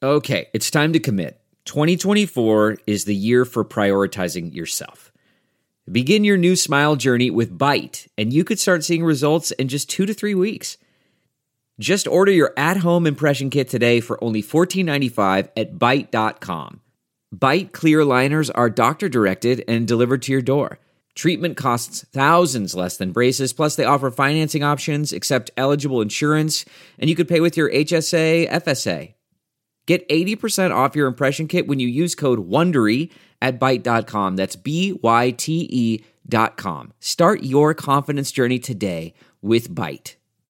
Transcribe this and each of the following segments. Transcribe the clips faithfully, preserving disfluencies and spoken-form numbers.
Okay, it's time to commit. twenty twenty-four is the year for prioritizing yourself. Begin your new smile journey with Byte, and you could start seeing results in just two to three weeks. Just order your at-home impression kit today for only fourteen ninety-five at byte dot com. Byte clear aligners are doctor-directed and delivered to your door. Treatment costs thousands less than braces, plus they offer financing options, accept eligible insurance, and you could pay with your H S A, F S A. Get eighty percent off your impression kit when you use code WONDERY at byte dot com. That's B Y T E dot com. Start your confidence journey today with Byte.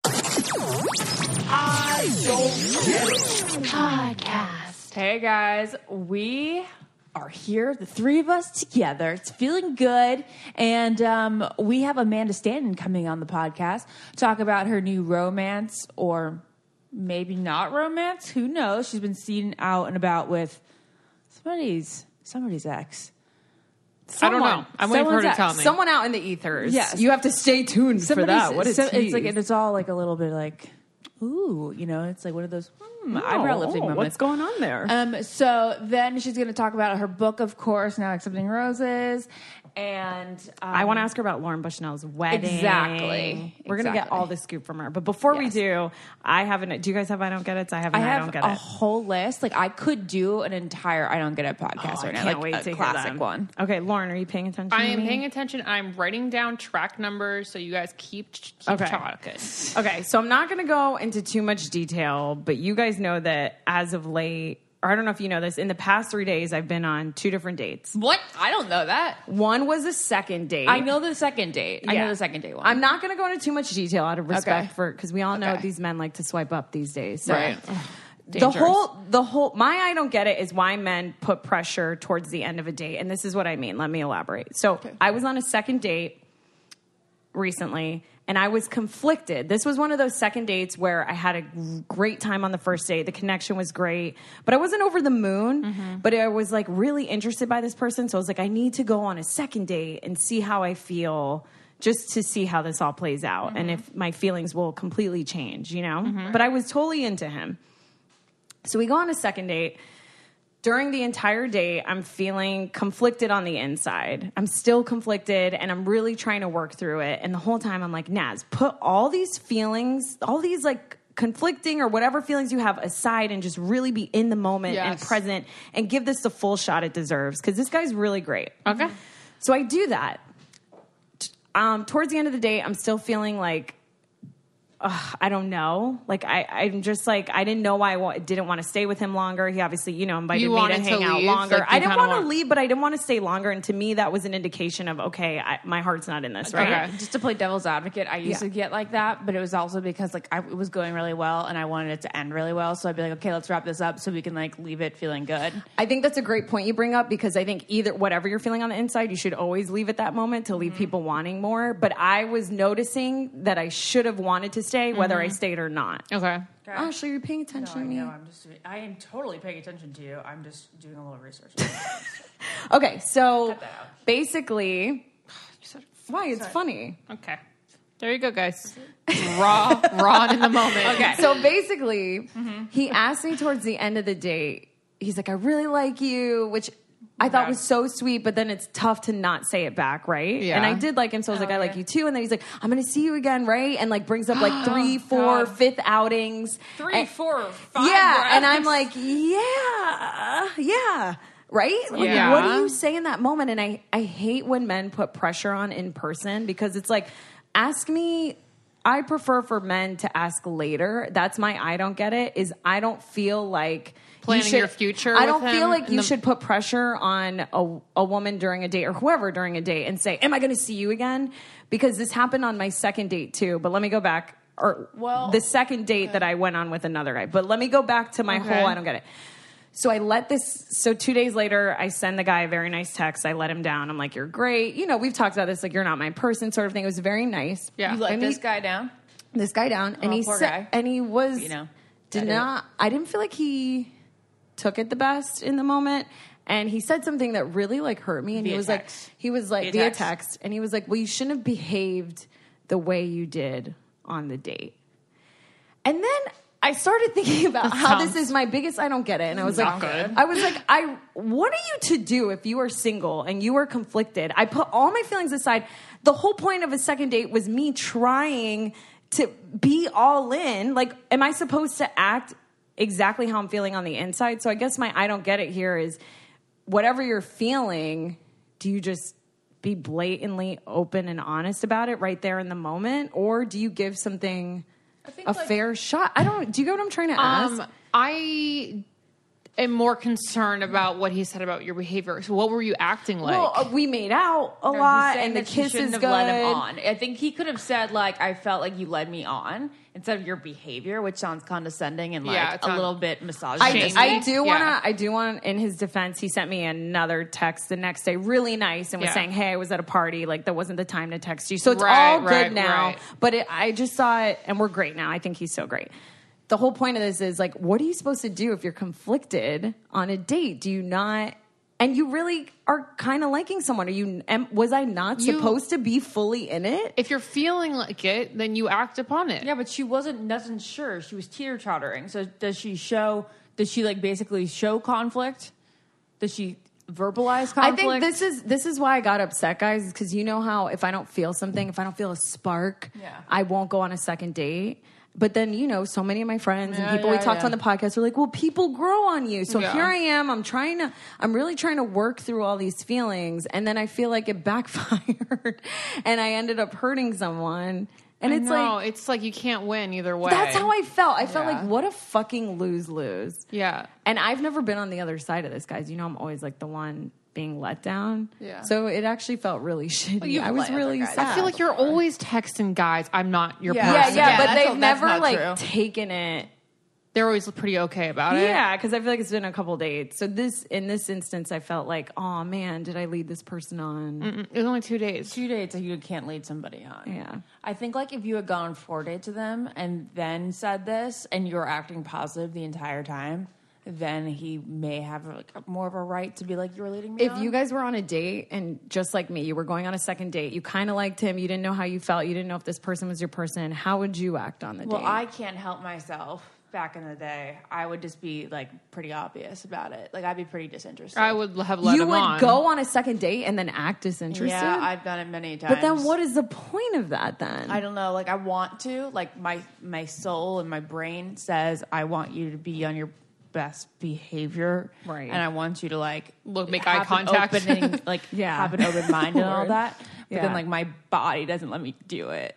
I don't get it. Podcast. Hey guys, we are here, the three of us together. It's feeling good. And um, we have Amanda Stanton coming on the podcast, talk about her new romance, or maybe not romance. Who knows? She's been seen out and about with somebody's somebody's ex. Someone, I don't know. I'm waiting for her to ex. tell me. Someone out in the ethers. Yes. You have to stay tuned Somebody's, for that. What a so, tease. It's like it's all like a little bit like, ooh, you know, it's like one of those hmm, Oh, eyebrow lifting moments. What's going on there? Um, so then she's going to talk about her book, of course, Now Accepting Roses. And um, I want to ask her about Lauren Bushnell's wedding. Exactly. We're going to get Exactly. all the scoop from her. But before Yes. we do, I haven't. Do you guys have I Don't Get It? I have I an I, have Don't Get a It. whole list. Like, I could do an entire I Don't Get It podcast Oh, right I now. can't Like wait a to hear classic them. one. Okay, Lauren, are you paying attention I to am me? paying attention. I'm writing down track numbers, so you guys keep, keep Okay. talking. Okay, so I'm not going to go into too much detail, but you guys know that as of late, or I don't know if you know this, in the past three days, I've been on two different dates. What? I don't know that. One was a second date. I know the second date. I Yeah. know the second date one. I'm not going to go into too much detail out of respect Okay. for, because we all know Okay. these men like to swipe up these days. So. Right. The Dangerous. whole, the whole, my I don't get it is why men put pressure towards the end of a date. And this is what I mean. Let me elaborate. So I was on a second date recently and I was conflicted. This was one of those second dates where I had a great time on the first date. The connection was great, but I wasn't over the moon, Mm-hmm. but I was like really interested by this person. So I was like, I need to go on a second date and see how I feel, just to see how this all plays out Mm-hmm. and if my feelings will completely change, you know? But I was totally into him. So we go on a second date. During the entire date, I'm feeling conflicted on the inside. I'm still conflicted, and I'm really trying to work through it. And the whole time, I'm like, Naz, put all these feelings, all these like conflicting or whatever feelings you have aside, and just really be in the moment and Yes. present, and give this the full shot it deserves, because this guy's really great. Okay. So I do that. T- Um, towards the end of the day, I'm still feeling like, ugh, I don't know. Like, I, I'm just like, I didn't know why I wa- didn't want to stay with him longer. He obviously, you know, invited You me to wanted to hang out leave? longer. Like, you I didn't kinda want to want- leave, but I didn't want to stay longer. And to me, that was an indication of, okay, I, my heart's not in this, right? Okay. Just to play devil's advocate, I used Yeah. to get like that, but it was also because like I, it was going really well and I wanted it to end really well. So I'd be like, okay, let's wrap this up so we can like leave it feeling good. I think that's a great point you bring up, because I think either whatever you're feeling on the inside, you should always leave at that moment to leave Mm-hmm. people wanting more. But I was noticing that I should have wanted to stay, whether Mm-hmm. I stayed or not. Okay. Ashley, you're paying attention to me. I'm just, I am totally paying attention to you. I'm just doing a little research. Okay, so Cut that out. basically, why? It's funny. Okay. There you go, guys. Raw, raw and in the moment. Okay. So basically, he asked me towards the end of the date, he's like, I really like you, which I thought Yeah. was so sweet, but then it's tough to not say it back, right? Yeah. And I did like him, so I was like, I like you too. And then he's like, I'm going to see you again, right? And like brings up like three, four, God. fifth outings. Three, And- four, five. yeah, and I'm rounds. like, yeah, yeah, right? Like, Yeah. what do you say in that moment? And I, I hate when men put pressure on in person, because it's like, ask me. I prefer for men to ask later. That's my I don't get it, is I don't feel like Planning you should, your future I with don't feel him like in you the- should put pressure on a, a woman during a date, or whoever during a date, and say, am I going to see you again? Because this happened on my second date too. But let me go back. Or Well, the second date that I went on with another guy. But let me go back to my Okay. whole I don't get it. So I let this, so two days later, I send the guy a very nice text. I let him down. I'm like, you're great. You know, we've talked about this, like, you're not my person sort of thing. It was very nice. Yeah. You let And this he- guy down? This guy down. And Oh, he poor said, guy. and he was, You know, did gotta do not, I didn't feel like he took it the best in the moment. And he said something that really like hurt me. And Via he was text. like, he was like, Via via text. text. And he was like, well, you shouldn't have behaved the way you did on the date. And then I started thinking about That how sounds- this is my biggest I don't get it. And I was like, Not good. I was like, I what are you to do if you are single and you are conflicted? I put all my feelings aside. The whole point of a second date was me trying to be all in. Like, am I supposed to act exactly how I'm feeling on the inside? So I guess my I don't get it here is whatever you're feeling, do you just be blatantly open and honest about it right there in the moment? Or do you give something a like- fair shot? I don't, do you get what I'm trying to ask? Um, I am more concerned about what he said about your behavior. So what were you acting like? well, uh, we made out a No, he's lot saying and the that she kiss shouldn't is have good. led him on. I think he could have said like, "I felt like you led me on," instead of your behavior, which sounds condescending and like Yeah, a it's not- little bit I, misogynistic. I do want to, Yeah. I do want, in his defense, he sent me another text the next day, really nice, and was Yeah. saying, hey, I was at a party, like, that wasn't the time to text you. So it's Right, all good right, now. right. But it, I just saw it, and we're great now. I think he's so great. The whole point of this is, like, what are you supposed to do if you're conflicted on a date? Do you not, and you really are kind of liking someone? Are you, am, was I not You- supposed to be fully in it? if you're feeling like it, then you act upon it. Yeah, but she wasn't nothing sure. She was teeter tottering. So does she show? Does she like basically show conflict? Does she verbalize conflict? I think this is this is why I got upset, guys, because you know how if I don't feel something, if I don't feel a spark, Yeah. I won't go on a second date. But then, you know, so many of my friends and Yeah, people we yeah, talked to yeah. on the podcast are like, well, people grow on you. So Yeah. here I am. I'm trying to, I'm really trying to work through all these feelings. And then I feel like it backfired and I ended up hurting someone. And I it's know, like, it's like you can't win either way. that's how I felt. I felt Yeah. like, what a fucking lose lose. Yeah. And I've never been on the other side of this, guys. You know, I'm always like the one being let down. Yeah. So it actually felt really shitty. you've I was let other really guys sad. I feel like you're always texting guys, I'm not your Yeah. yeah, person. yeah, Yeah, but that's they've all- that's never not like true. taken it. They're always pretty okay about it. Yeah, because I feel like it's been a couple dates. So this, in this instance, I felt like, oh man, did I lead this person on? Mm, It was only two days. two dates you can't lead somebody on. Yeah. I think like if you had gone four dates with them and then said this and you were acting positive the entire time, then he may have like more of a right to be like, you were leading me If on. you guys were on a date and just like me, you were going on a second date, you kind of liked him, you didn't know how you felt, you didn't know if this person was your person, how would you act on the Well, date? I can't help myself. Back in the day, I would just be like pretty obvious about it. Like I'd be pretty disinterested. I would have let you him would on. go on a second date and then act disinterested? Yeah, I've done it many times. But then what is the point of that then? I don't know. Like I want to. Like my my soul and my brain says I want you to be on your best behavior, Right. And I want you to like Look, make eye have an contact. opening, like Yeah. have an open mind and all Word. that. But Yeah. then like my body doesn't let me do it.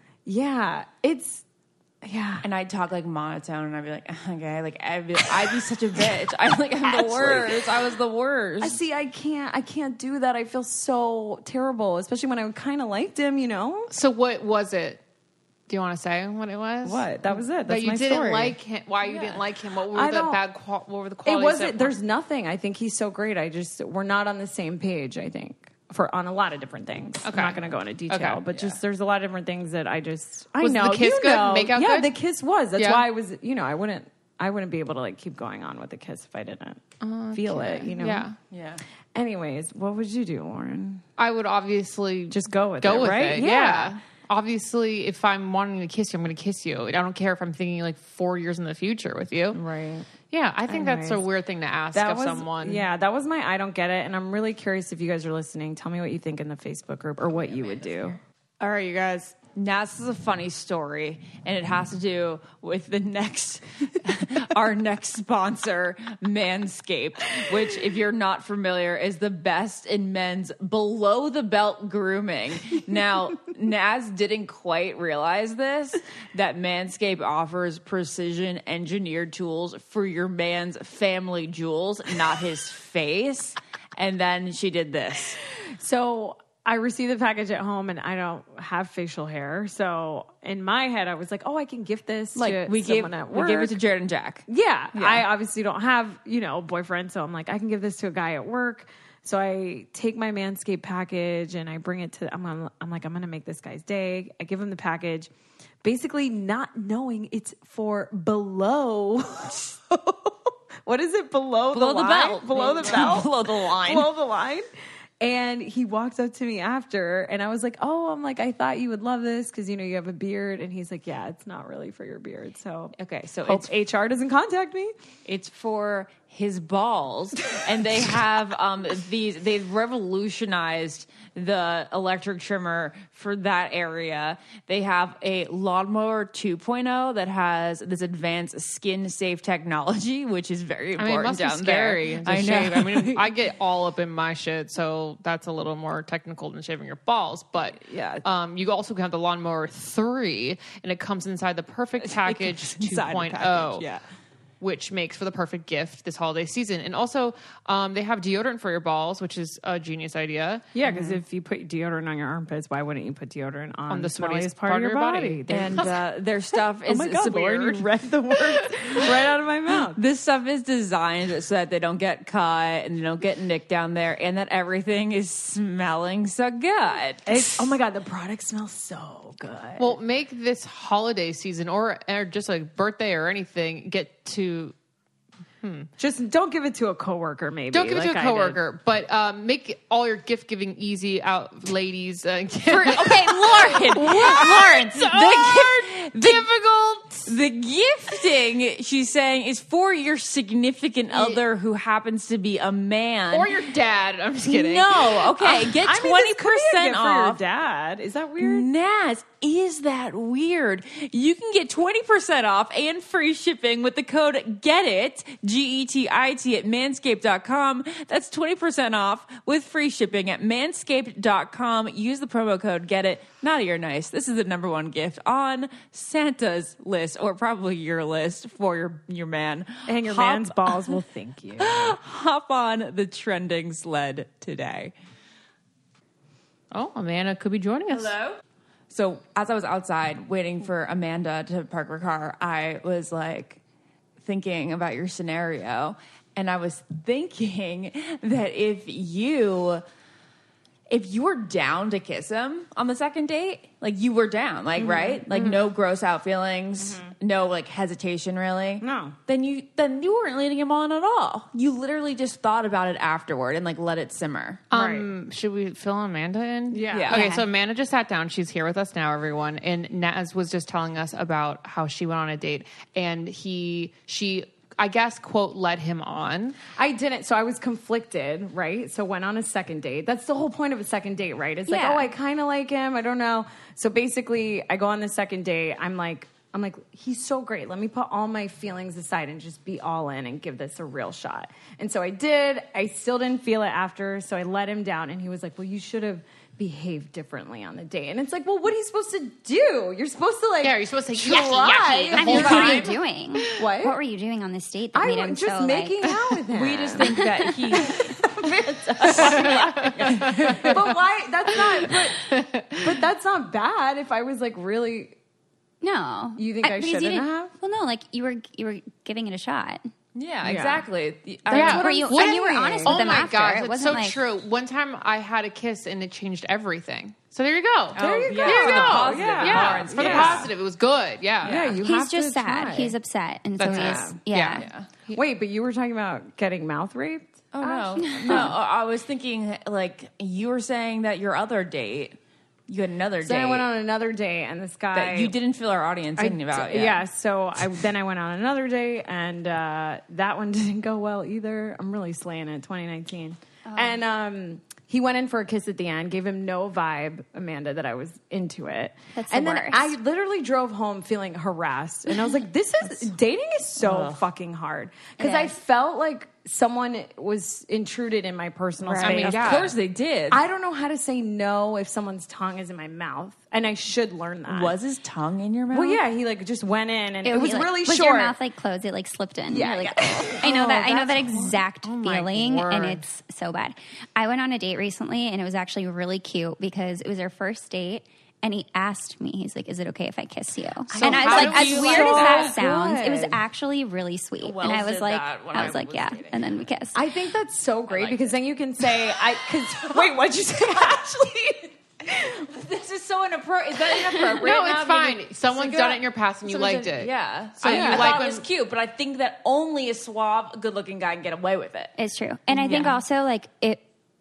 Yeah, it's yeah. And I'd talk like monotone, and I'd be like, okay, like I'd be, I'd be such a bitch. I'm like, I'm the Actually. worst. I was the worst. I see. I can't. I can't do that. I feel so terrible, especially when I kind of liked him. You know So what was it? Do you want to say what it was? what? That was it. That's that you my didn't story. like him. Why you didn't like him? What were I the don't- bad? Qual- what were the It qualities? wasn't. that There's were- nothing. I think he's so great. I just we're not on the same page. I think for on a lot of different things. Okay. I'm not going to go into detail, Okay. but just there's a lot of different things that I just I Was the know. kiss you good? know. Make out yeah, good? the kiss was. That's Yeah. why I was. You know, I wouldn't. I wouldn't be able to like keep going on with the kiss if I didn't feel it. You know. Yeah. yeah. Anyways, what would you do, Lauren? I would obviously Just go with go it, with right? it. Yeah. Obviously, if I'm wanting to kiss you, I'm going to kiss you. I don't care if I'm thinking like four years in the future with you. Right. Yeah, I think that's a Anyways. weird thing to ask That of was someone. Yeah, that was my I don't get it, and I'm really curious if you guys are listening. Tell me what you think in the Facebook group or what you would do. All right, you guys. Now this is a funny story, and it has to do with the next, our next sponsor, Manscaped, which, if you're not familiar, is the best in men's below the belt grooming. Now, Naz didn't quite realize this, that Manscaped offers precision engineered tools for your man's family jewels, not his face. And then she did this. So I received the package at home, and I don't have facial hair. So in my head, I was like, "Oh, I can gift this Like to we gave, someone at we work." gave it to Jared and Jack. Yeah, Yeah. I obviously don't have, you know, a boyfriend, so I'm like, I can give this to a guy at work. So I take my Manscaped package and I bring it to. I'm gonna, I'm like, I'm gonna make this guy's day. I give him the package, basically not knowing it's for below. What is it below, Below the, the line? belt. Below the belt. Below the line. Below the line. And he walked up to me after, and I was like, oh, I'm like, I thought you would love this because, you know, you have a beard. And he's like, yeah, it's not really for your beard. So, Okay, so hope it's H R doesn't contact me. It's for his balls, and they have um, these. They've revolutionized the electric trimmer for that area. They have a lawnmower two point oh that has this advanced skin safe technology, which is very I important mean, it must down be scary there. to I shave. know. I mean, I get all up in my shit, so that's a little more technical than shaving your balls. But Yeah. um, you also have the lawnmower three, and it comes inside the perfect package comes inside the 2.0. package, yeah. Which makes for the perfect gift this holiday season. And also, um, they have deodorant for your balls, which is a genius idea. Yeah, because if you put deodorant on your armpits, why wouldn't you put deodorant on, On the smelliest sweatiest part, of your body? body. And uh, their stuff is oh my God, Lauren, weird. you read the words right out of my mouth. This stuff is designed so that they don't get caught and they don't get nicked down there, and that everything is smelling so good. It's, oh my God, the product smells so good. Well, make this holiday season or, or just a birthday or anything get to... Just don't give it to a coworker, maybe. Don't give it like to a I did. coworker, but um, make all your gift giving easy out, ladies. Uh, For- okay, Lauren. Lauren, the, gi- the, difficult. the gifting, she's saying, is for your significant other who happens to be a man. Or your dad. I'm just kidding. No, okay, get I mean, twenty this could be a percent gift for your off. dad. Is that weird? Naz, is that weird? You can get twenty percent off and free shipping with the code GETIT, G E T I T, at manscaped dot com. That's twenty percent off with free shipping at manscaped dot com. Use the promo code GETIT. Naughty or nice, this is the number one gift on Santa's list, or probably your list for your, your man. And your Hop- man's balls will thank you. Hop on the trending sled today. Oh, Amanda could be joining us. Hello? So as I was outside waiting for Amanda to park her car, I was like thinking about your scenario. And I was thinking that if you if you were down to kiss him on the second date, like you were down, like mm-hmm. right? Like mm-hmm. no gross out feelings, mm-hmm. no like hesitation really. No. Then you then you weren't leading him on at all. You literally just thought about it afterward and like let it simmer. Um, right. Should we fill Amanda in? Yeah. Yeah. Okay, Yeah. so Amanda just sat down. She's here with us now, everyone. And Naz was just telling us about how she went on a date and he, she, I guess, quote, led him on. I didn't. So I was conflicted, right? So went on a second date. That's the whole point of a second date, right? It's like, Yeah. oh, I kind of like him. I don't know. So basically, I go on the second date. I'm like, I'm like, he's so great. Let me put all my feelings aside and just be all in and give this a real shot. And so I did. I still didn't feel it after. So I let him down. And he was like, well, you should have behaved differently on the date. And it's like, well, what are you supposed to do? You're supposed to like, Yeah, you're supposed to say, try yucky, yucky, the I mean, whole what were you time. doing? What? What were you doing on this date that I made him was just so making like, out with him. We just think that he But why? That's not. But, but that's not bad. If I was like really, no. You think I because shouldn't didn't- have? Well, no, like you were you were giving it a shot. Yeah, exactly. That's Yeah. what were you, I'm and you were saying. honest with Oh them my after. gosh, It it's wasn't so like, true. One time I had a kiss and it changed everything. So there you go. There you you go. go. For the Yeah. positive. Yeah. Yeah, Lauren's for the case. positive. It was good. Yeah. yeah, you he's have just to sad. try. He's upset, and That's so it. he's yeah. Yeah. Yeah. Wait, but you were talking about getting mouth raped? Oh no, no. I was thinking like you were saying that your other date, you had another So date then I went on another date, and this guy that you didn't fill our audience in I- about. Yet. Yeah, so I then I went on another date, and uh, that one didn't go well either. I'm really slaying it, twenty nineteen, and um, he went in for a kiss at the end. Gave him no vibe, Amanda, that I was into it. That's the and then worst. I literally drove home feeling harassed, and I was like, "This is dating is so fucking hard," because It I is. felt like someone was intruded in my personal Right. space. I mean, of yeah. course they did. I don't know how to say no if someone's tongue is in my mouth, and I should learn that. was his tongue in your mouth? Well, yeah, he like just went in, and it, It was like, really was short. your mouth like closed? It like slipped in. Yeah, You're like, yeah. "Oh." I know that. I know that that's- exact my feeling, word. and it's so bad. I went on a date recently, and it was actually really cute because it was our first date. And he asked me, he's like, "Is it okay if I kiss you?" So and I was how like, do as you weird like- as that So sounds, it was good. actually really sweet. Wells and I was did like, that when I I was like, was yeah. dating. And then we kissed. I think that's so great because then you can say, "I." Cause, wait, what'd you say, Ashley? This is so inappropriate. Is that inappropriate? No, now? it's fine. Because- Someone's Because- done it in your past and you someone liked said- it. Yeah. So I, you I like thought when- it was cute, but I think that only a suave, good-looking guy can get away with it. It's true. And I think also like it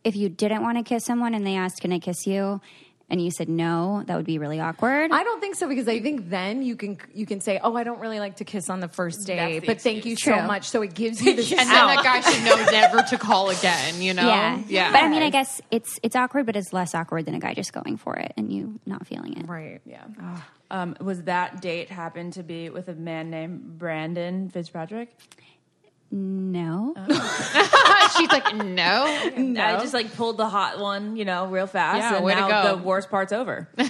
if you didn't want to kiss someone and they asked, can I kiss you? And you said no, that would be really awkward. I don't think so, because I think then you can you can say, oh, I don't really like to kiss on the first day, the but thank you so True. much. So it gives you this And then out. that guy should know never to call again, you know? Yeah. Yeah. But I mean, I guess it's it's awkward, but it's less awkward than a guy just going for it and you not feeling it. Right. Yeah. Um, was that date happen to be with a man named Brandon Fitzpatrick? No. She's like, no. I just like pulled the hot one, you know, real fast. Yeah, and way to now go. the worst part's over. The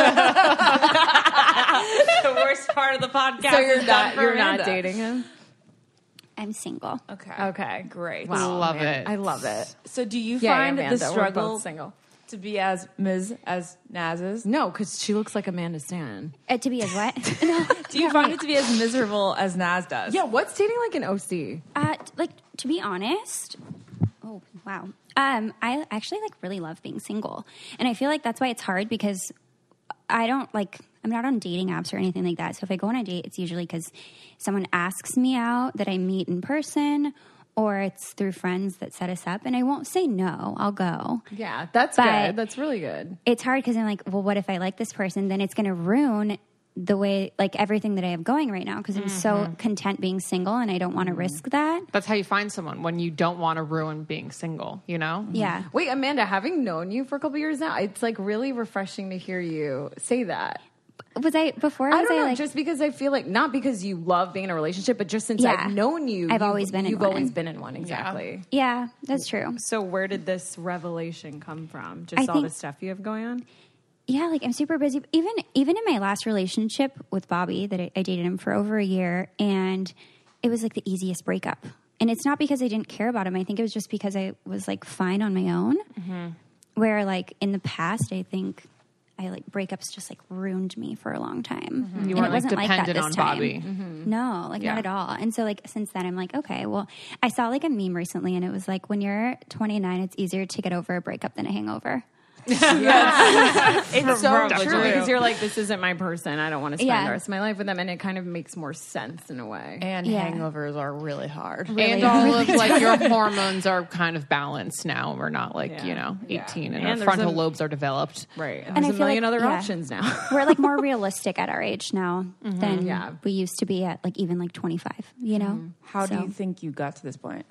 worst part of the podcast. So you're is done not for you're Amanda. not dating him? I'm single. Okay. Okay. Great. Love man. it. I love it. So do you Yeah, find Amanda, the we're struggle both single. to be as Miz as Naz's? No, because she looks like Amanda Stan. Uh, to be as what? Do you find it to be as miserable as Naz does? Yeah, what's dating like an O C? Uh, like, to be honest, oh, wow. Um, I actually, like, really love being single. And I feel like that's why it's hard, because I don't, like, I'm not on dating apps or anything like that. So if I go on a date, it's usually because someone asks me out that I meet in person, or it's through friends that set us up. And I won't say no. I'll go. Yeah, that's But- good. That's really good. It's hard because I'm like, well, what if I like this person? Then it's going to ruin the way, like, everything that I have going right now, because I'm so content being single and I don't want to risk that. That's how you find someone, when you don't want to ruin being single, you know? Yeah. Wait, Amanda, having known you for a couple years now, it's like really refreshing to hear you say that. Was I, before, I was don't I know, like, just because I feel like, not because you love being in a relationship, but just since Yeah. I've known you, I've you've- always been in You've one. always been in one, exactly. yeah, that's true. So where did this revelation come from? Just I all think- the stuff you have going on? Yeah, like I'm super busy. Even even in my last relationship with Bobby, that I, I dated him for over a year, and it was like the easiest breakup. And it's not because I didn't care about him. I think it was just because I was like fine on my own. Mm-hmm. Where like in the past, I think I like breakups just like ruined me for a long time. You And weren't it like wasn't like that dependent this on time. Bobby. No, like Yeah. not at all. And so like since then, I'm like, okay, well, I saw like a meme recently, and it was like, when you're twenty-nine, it's easier to get over a breakup than a hangover. It's so Probably true, true. because you're like, this isn't my person. I don't want to spend Yeah. the rest of my life with them, and it kind of makes more sense in a way. And Yeah. hangovers are really hard. And all of like your hormones are kind of balanced now. We're not like, Yeah. you know, eighteen and, And our there's frontal a- lobes are developed. Right. And And there's I a feel million like- other yeah. options now. We're like more realistic at our age now than Yeah. we used to be at like even like twenty-five, you know? How do So, you think you got to this point?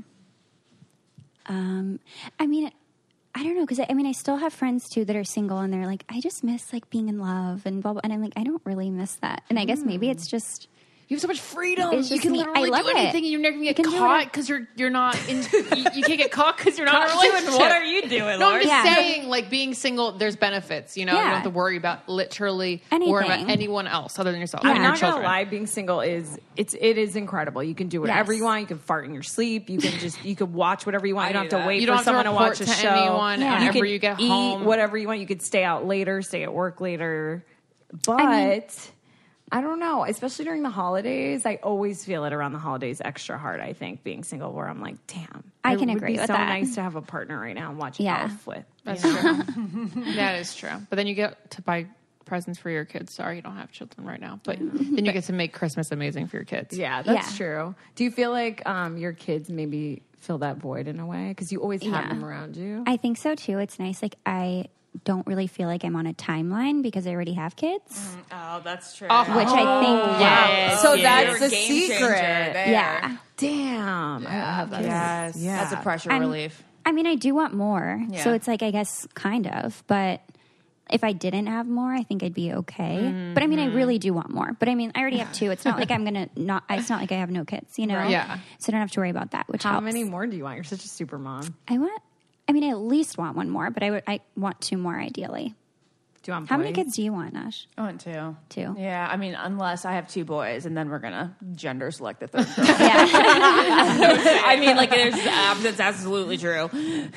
Um, I mean, I don't know, because I, I mean, I still have friends too that are single, and they're like, I just miss like being in love and blah, blah. And I'm like, I don't really miss that. And I guess maybe it's just, You have so much freedom. It's You just can me. literally I love do it. anything, and you're never gonna I get can do caught whatever- because you're you're not in. you, you can't get caught because you're not in a relationship. What are you doing, No, I'm just Yeah. saying, like being single, there's benefits. You know, you don't Yeah. have to worry about literally Anything. worrying about anyone else other than yourself. Yeah. and I'm your not children. gonna lie, being single is it's it is incredible. You can do whatever Yes. you want. You can fart in your sleep. You can just you can watch whatever you want. I You don't do have to that. wait You for don't have to someone to, report watch a to show. anyone Yeah. whenever can you get eat home. whatever you want. You could stay out later, stay at work later. But mean- I don't know, especially during the holidays. I always feel it around the holidays extra hard. I think being single, where I'm like, damn, I it can would agree be with so that. nice to have a partner right now and watch Yeah. Elf with. That's true. That is true. But then you get to buy presents for your kids. Sorry, you don't have children right now, but then you get to make Christmas amazing for your kids. Yeah, that's Yeah. true. Do you feel like um, your kids maybe fill that void in a way because you always have Yeah. them around you? I think so too. It's nice. Like, I don't really feel like I'm on a timeline because I already have kids, Oh, that's true. which I think, Yes. So yes. that's the secret. yeah. Damn. I have kids. Yes. Yeah. That's a pressure I'm- relief. I mean, I do want more. Yeah. So it's like, I guess, kind of. But if I didn't have more, I think I'd be okay. But I mean, I really do want more. But I mean, I already have two. It's not like I'm going to not, it's not like I have no kids, you know? Right. Yeah. So I don't have to worry about that, which How helps. many more do you want? You're such a super mom. I want, I mean, I at least want one more, but I would, I want two more ideally. Do you want How many boys? kids do you want, Nash? I want two. Two. Yeah, I mean, unless I have two boys, and then we're gonna gender select the third girl. Yeah. I mean, like, there's, uh, that's absolutely true.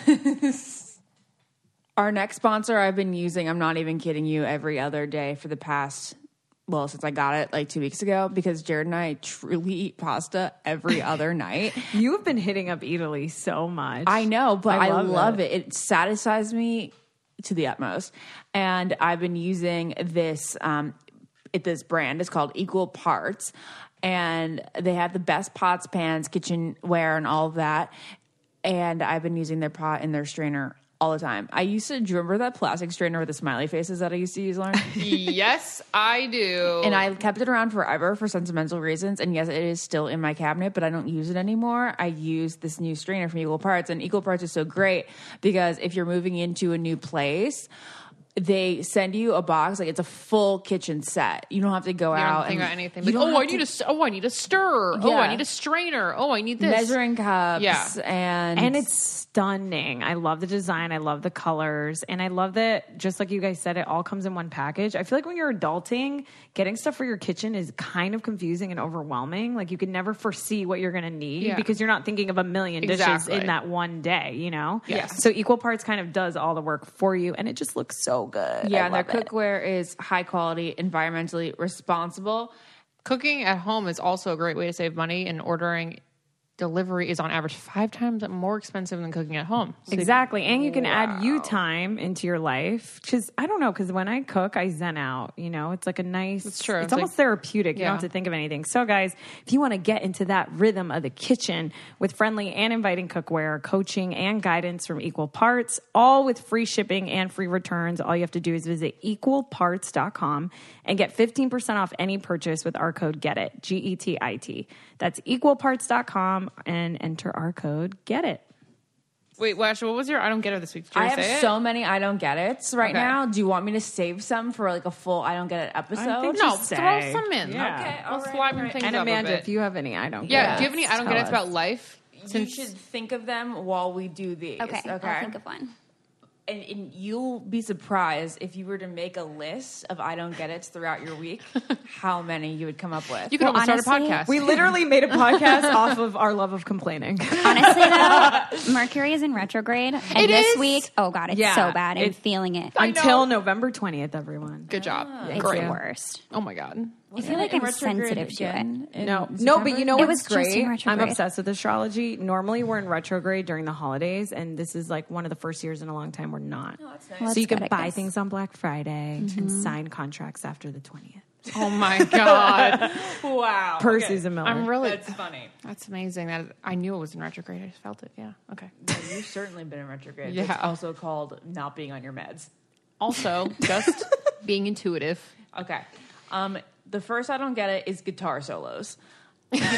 Our next sponsor I've been using, I'm not even kidding you, every other day for the past, well, since I got it like two weeks ago, because Jared and I truly eat pasta every other night. You have been hitting up Italy so much. I know, but I, I love, love it. it. satisfies me to the utmost. And I've been using this um, it, this brand. It's called Equal Parts. And they have the best pots, pans, kitchenware, and all of that. And I've been using their pot and their strainer all the time. I used to, do you remember that plastic strainer with the smiley faces that I used to use, Lauren? Yes, I do. And I kept it around forever for sentimental reasons. And yes, it is still in my cabinet, but I don't use it anymore. I use this new strainer from Equal Parts. And Equal Parts is so great because if you're moving into a new place, they send you a box, like it's a full kitchen set. You don't have to go You out don't think and about anything. you Like, don't oh, I have need to- a oh, I need a stir. Oh, I Yeah. need a strainer. Oh, I need this measuring cups. Yeah. and And it's stunning. I love the design. I love the colors. And I love that, just like you guys said, it all comes in one package. I feel like when you're adulting, getting stuff for your kitchen is kind of confusing and overwhelming. Like you can never foresee what you're going to need Yeah. because you're not thinking of a million dishes Exactly. in that one day, you know? Yes. So Equal Parts kind of does all the work for you and it just looks so good. yeah, I and their love it. cookware is high quality, environmentally responsible. Cooking at home is also a great way to save money, and ordering delivery is on average five times more expensive than cooking at home. So Exactly. And you can add you time into your life. Because I don't know, because when I cook, I zen out. You know, it's like a nice, It's true. It's, It's almost like- therapeutic. You yeah. don't have to think of anything. So, guys, if you want to get into that rhythm of the kitchen with friendly and inviting cookware, coaching, and guidance from Equal Parts, all with free shipping and free returns, all you have to do is visit equal parts dot com and get fifteen percent off any purchase with our code GETIT, G E T I T. That's equal parts dot com and enter our code GETIT. Wait, Wash, what was your I don't get it this week? Did you I already have say it? so many I don't get it's right Okay. now. Do you want me to save some for like a full I don't get it episode? think No, Just throw say. some in. Yeah. Okay, all Let's right, liven all right. things And up Amanda, a bit. if you have any, I don't yeah, get do you have any I don't tell get it's us. about life? You Since should think of them while we do these. Okay, Okay. I'll think of one. and, and you'll be surprised if you were to make a list of I don't get it throughout your week, how many you would come up with. you could Well, almost start a honestly, podcast. We literally made a podcast off of our love of complaining. Honestly, though, Mercury is in retrograde, and It this is? week, oh god, it's Yeah, so bad. I'm it- feeling it. I Until know. November twentieth, everyone. Good job. It's Great. the worst. Oh my god. I feel like I'm sensitive to it. No, no, but you know It what's was just in great? I'm retrograde. obsessed with astrology. Normally, we're in retrograde during the holidays, and this is like one of the first years in a long time we're not. Well, so that's you can good, I buy guess. things on Black Friday and sign contracts after the twentieth. Oh my god. Wow. Per Susan Miller. I'm really That's funny. That's amazing. That I knew it was in retrograde. I just felt it. Yeah. Okay. Yeah, you've certainly been in retrograde. Yeah. It's also called not being on your meds. Also, just being intuitive. Okay. Um, the first I don't get it is guitar solos. Do you know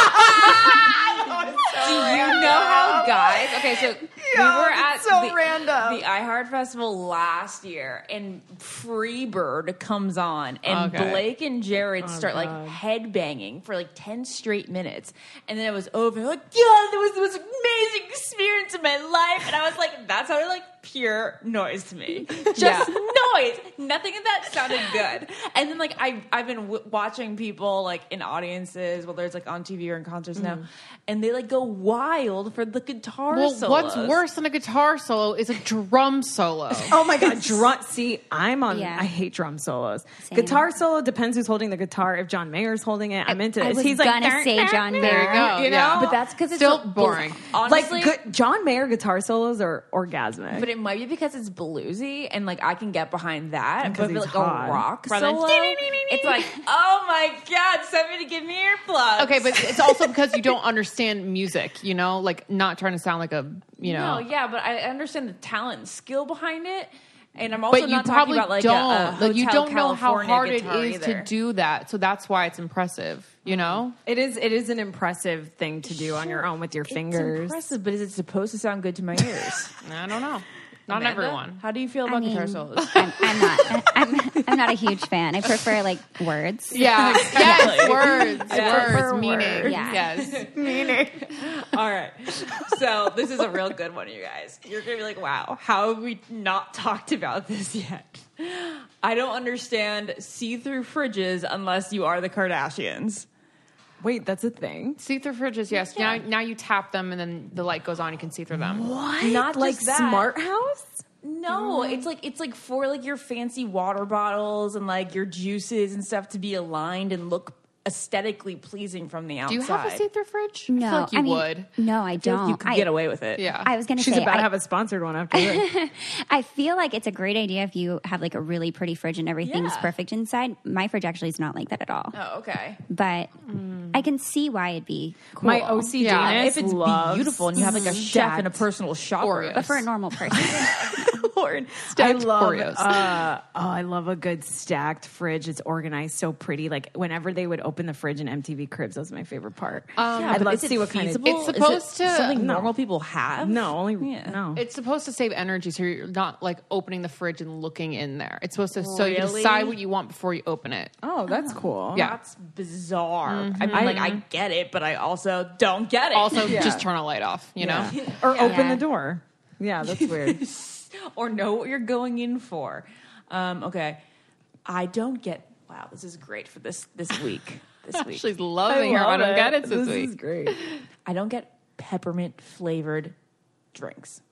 how guys? Okay, so we were at so the, random. the iHeart Festival last year, and Freebird comes on, and Okay. Blake and Jared Oh, start like headbanging for like ten straight minutes, and then it was over. Like, yeah, that was the most amazing experience of my life, and I was like, that sounded like pure noise to me, just noise. Nothing of that sounded good. And then like I I've been w- watching people like in audiences, whether it's like on T V or in concerts now, and they like go wild for the guitar Well, solos. what's worse than a guitar solo is a drum solo. Oh my god, drum! See, I'm on. Yeah. I hate drum solos. Same. Guitar solo depends who's holding the guitar. If John Mayer's holding it, I'm into I this. was He's like, gonna say John There you Mayer. go. You know? yeah. But that's because it's still a- boring. Honestly, like good, John Mayer guitar solos are orgasmic. but it might be because it's bluesy, and like I can get behind that. And 'cause But he's like hot. a rock Rather than solo, it's like, oh my god, somebody give me earplugs. Okay, but it's also because you don't understand music, you know, like not trying to sound like a, you know. no, yeah, but I understand the talent and skill behind it. And I'm also But you not talking probably about like don't. a, a like you Hotel don't know how California hard it guitar is either. to do that. So that's why it's impressive, you know? it is. It is an impressive thing to do on your own with your It's fingers. impressive, but is it supposed to sound good to my ears? I don't know. Not Amanda, everyone. How do you feel I about mean, guitar solos? I'm, I'm not. I'm, I'm not a huge fan. I prefer like words. Yeah. Yes. Words. prefer Words. Meaning. words. Yeah. Yes. Meaning. All right. So this is a real good one, you guys. You're going to be like, wow, how have we not talked about this yet? I don't understand see-through fridges unless you are the Kardashians. Wait, that's a thing. See through fridges. Yes. Now, now you tap them and then the light goes on. You can see through them. What? Not like just that. smart house? No, it's like it's like for like your fancy water bottles and like your juices and stuff to be aligned and look aesthetically pleasing from the outside. Do you have a see-through fridge? No, I feel like you I mean, would. No, I I feel don't. like you could I, get away with it. Yeah. I was going to She's say, about I, to have a sponsored one after this. I feel like it's a great idea if you have like a really pretty fridge and everything's Yeah. perfect inside. My fridge actually is not like that at all. Oh, okay. But I can see why it'd be cool. My O C D Yeah, If it's loves beautiful and you have like a chef and a personal shopper. Oreos. But for a normal person. Lord. I Stacked love Oreos. Uh, oh, I love a good stacked fridge. It's organized, so pretty. Like whenever they would open the fridge in M T V Cribs, that was my favorite part. Um, I'd but love is to it see what kind of. feasible? It's supposed Is it to- something no. normal people have. No, only Yeah. no. It's supposed to save energy, so you're not like opening the fridge and looking in there. It's supposed to so you can Really? decide what you want before you open it. Oh, that's cool. Yeah. That's bizarre. I mean, like, I get it, but I also don't get it. Also, Yeah. just turn a light off. You know. Yeah. Or open Yeah. the door. Yeah, that's weird. or know what you're going in for. Um, okay. I don't get, wow, this is great for this this week. This week. She's loving her. I don't get it this, This week. is great. I don't get peppermint flavored drinks.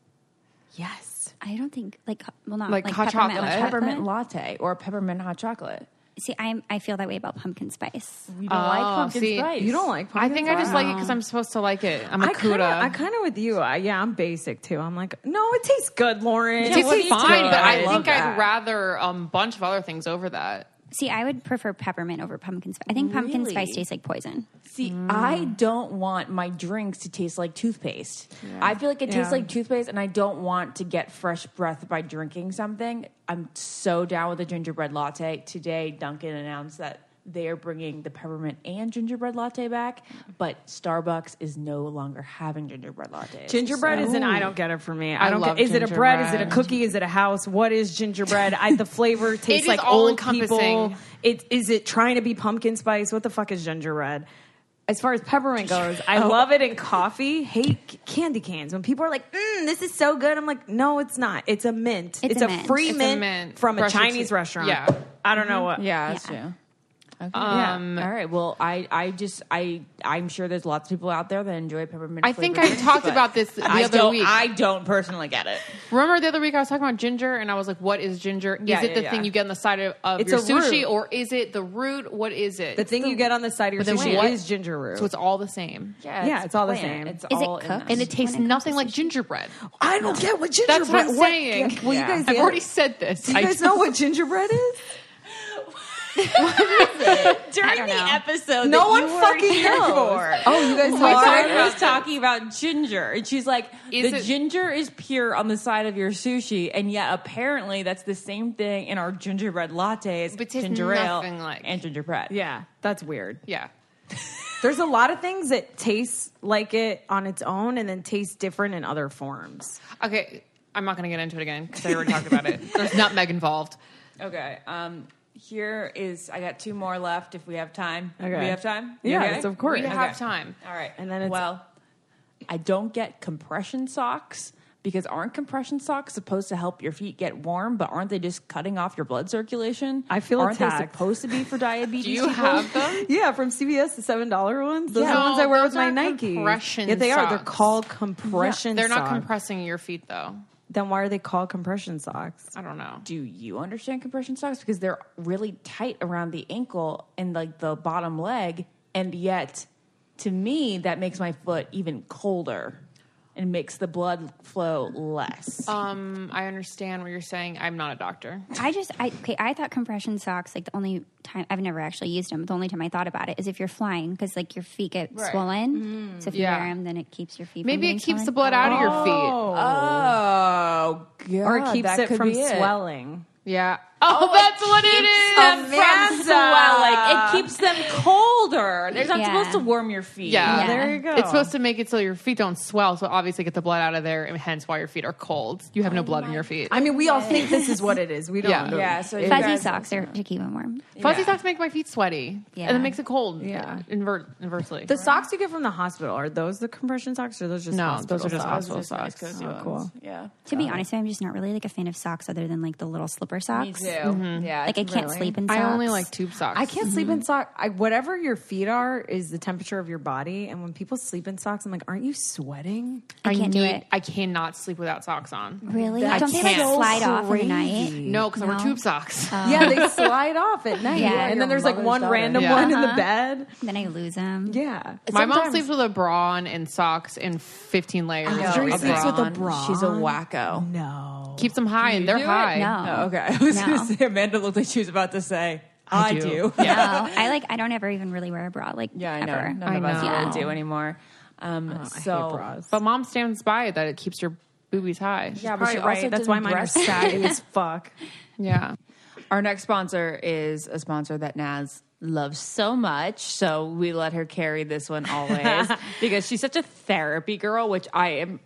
Yes. I don't think like well not Like like, hot peppermint, chocolate. like Peppermint latte or peppermint hot chocolate. See, I'm I feel that way about pumpkin spice. You don't like Oh, pumpkin see, spice. You don't like I pumpkin think I just spice? like it because I'm supposed to like it. I'm a I kind Cuda. of, I kind of with you. I, yeah, I'm basic too. I'm like, no, it tastes good, Lauren. It what do tastes you fine, do? but I I love think that. I'd rather a um, bunch of other things over that. See, I would prefer peppermint over pumpkin spice. I think pumpkin Really? spice tastes like poison. See, I don't want my drinks to taste like toothpaste. I feel like it tastes Yeah. like toothpaste, and I don't want to get fresh breath by drinking something. I'm so down with a gingerbread latte. Today, Dunkin' announced that they are bringing the peppermint and gingerbread latte back, but Starbucks is no longer having gingerbread lattes. Gingerbread So- is an I don't get it for me. I, I don't love get. Is it a bread? Is it a gingerbread. cookie? Is it a house? What is gingerbread? I, the flavor tastes is like old all-encompassing. people. It is it trying to be pumpkin spice? What the fuck is gingerbread? As far as peppermint goes, I love it in coffee. Hate c- candy cans. When people are like, mm, "This is so good," I'm like, "No, it's not. It's a mint. It's It's, a a, mint. free It's a mint, mint. from a Brush your Chinese teeth. restaurant." Yeah. I don't know what. Yeah, that's Yeah. true. Okay. Um, All right. Well, I, I just, I, I'm sure there's lots of people out there that enjoy peppermint. I think flavored I drinks, talked but about this the I other don't, week. I don't personally get it. Remember the other week I was talking about ginger, and I was like, "What is ginger? Yeah, is it yeah, the yeah. thing you get on the side of, of It's your a sushi, root. or is it the root? What is it? The thing you get on the side of your But then sushi what- is ginger root. so it's all the same, Yeah, it's all the plant. same. It's Is it all in cooked? them. and it tastes When it comes nothing to like sushi. gingerbread. I don't get what gingerbread. That's what I'm saying. Yeah. Well, Yeah. you guys, I've the- already said this. Do you I guys do. know what gingerbread is? During don't the know. episode, No that one you weren't fucking here knows. for. Oh, you guys My know partner that? was talking about ginger, and she's like, Is "The it- ginger is pure on the side of your sushi, and yet apparently that's the same thing in our gingerbread lattes, But it tastes ginger ale, nothing like- and gingerbread." Yeah, that's weird. Yeah, There's a lot of things that taste like it on its own and then taste different in other forms. okay. I'm not going to get into it again because I already talked about it. There's nutmeg involved. Okay. Um, here is. I got two more left. If we have time. Okay. We have time. You Yes, okay? of course. We Okay. have time. All right. And then it's- well, I don't get compression socks because aren't compression socks supposed to help your feet get warm? But aren't they just cutting off your blood circulation? I feel aren't attacked. they supposed to be for diabetes? Do you people? have them? Yeah, from C V S, the seven dollar ones. Those Yeah. are the ones I wear No, with my those aren't Nike. compression Yeah, they are. They're socks. called compression They're not socks. compressing your feet though. Then why are they called compression socks? I don't know. Do you understand compression socks? Because they're really tight around the ankle and like the bottom leg, and yet, to me, that makes my foot even colder and makes the blood flow less. Um, I understand what you're saying. I'm not a doctor. I just, I, okay, I thought compression socks, like the only time, I've never actually used them, but the only time I thought about it is if you're flying, because like your feet get Right. swollen. So if you Yeah. wear them, then it keeps your feet Maybe from it keeps the getting blood out of your feet. oh, God. Or it keeps that it could from be it. swelling. Yeah. Oh, that's what it Them is. from swelling. It keeps them colder. They're not Yeah. supposed to warm your feet. Yeah. Yeah. There you go. It's supposed to make it so your feet don't swell, so obviously get the blood out of there, and hence why your feet are cold. You have no blood in your feet. I mean, we all think this is what it is. We don't Yeah. know. Yeah, so you Fuzzy guys- socks are to keep them warm. Fuzzy Yeah. socks make my feet sweaty, Yeah. and it makes it cold. Yeah. invert inversely. The socks you get from the hospital, are those the compression socks or are those just No, hospital those are just socks? hospital Those are nice socks. cozy Oh, ones. cool. Yeah. To be honest, I'm just not really like a fan of socks other than like the little slipper socks. too. Mm-hmm. Yeah, Like I can't really. sleep in socks. I only like tube socks. I can't sleep in socks. I, whatever your feet are is the temperature of your body. And when people sleep in socks, I'm like, aren't you sweating? I can't do need- it. I cannot sleep without socks on. Really? I Don't they can't. like slide off in the Crazy. night? No, because I wear No. tube socks. Yeah, they slide off at night. Yeah. and Your then there's like mother's one daughter. random Yeah. one in the Uh-huh. bed. Then I lose them. Yeah. My mom Sometimes- sleeps with a bra on and socks and fifteen layers. No, of Drew bra sleeps with a on. bra. She's a wacko. No. Keeps them high, and You they're do it? high. No. Oh, okay. I was No. going to say, Amanda looked like she was about to say, I, do. do. No, I like. I don't ever even really wear a bra. Like Yeah, I know. ever. None I of us know. really do anymore. Um, I so, hate bras. But mom stands by that it keeps your boobies high. yeah, but Probably she right. also That's why mine are breast- saggy as fuck. Yeah. Our next sponsor is a sponsor that Naz loves so much, so we let her carry this one always because she's such a therapy girl, which I am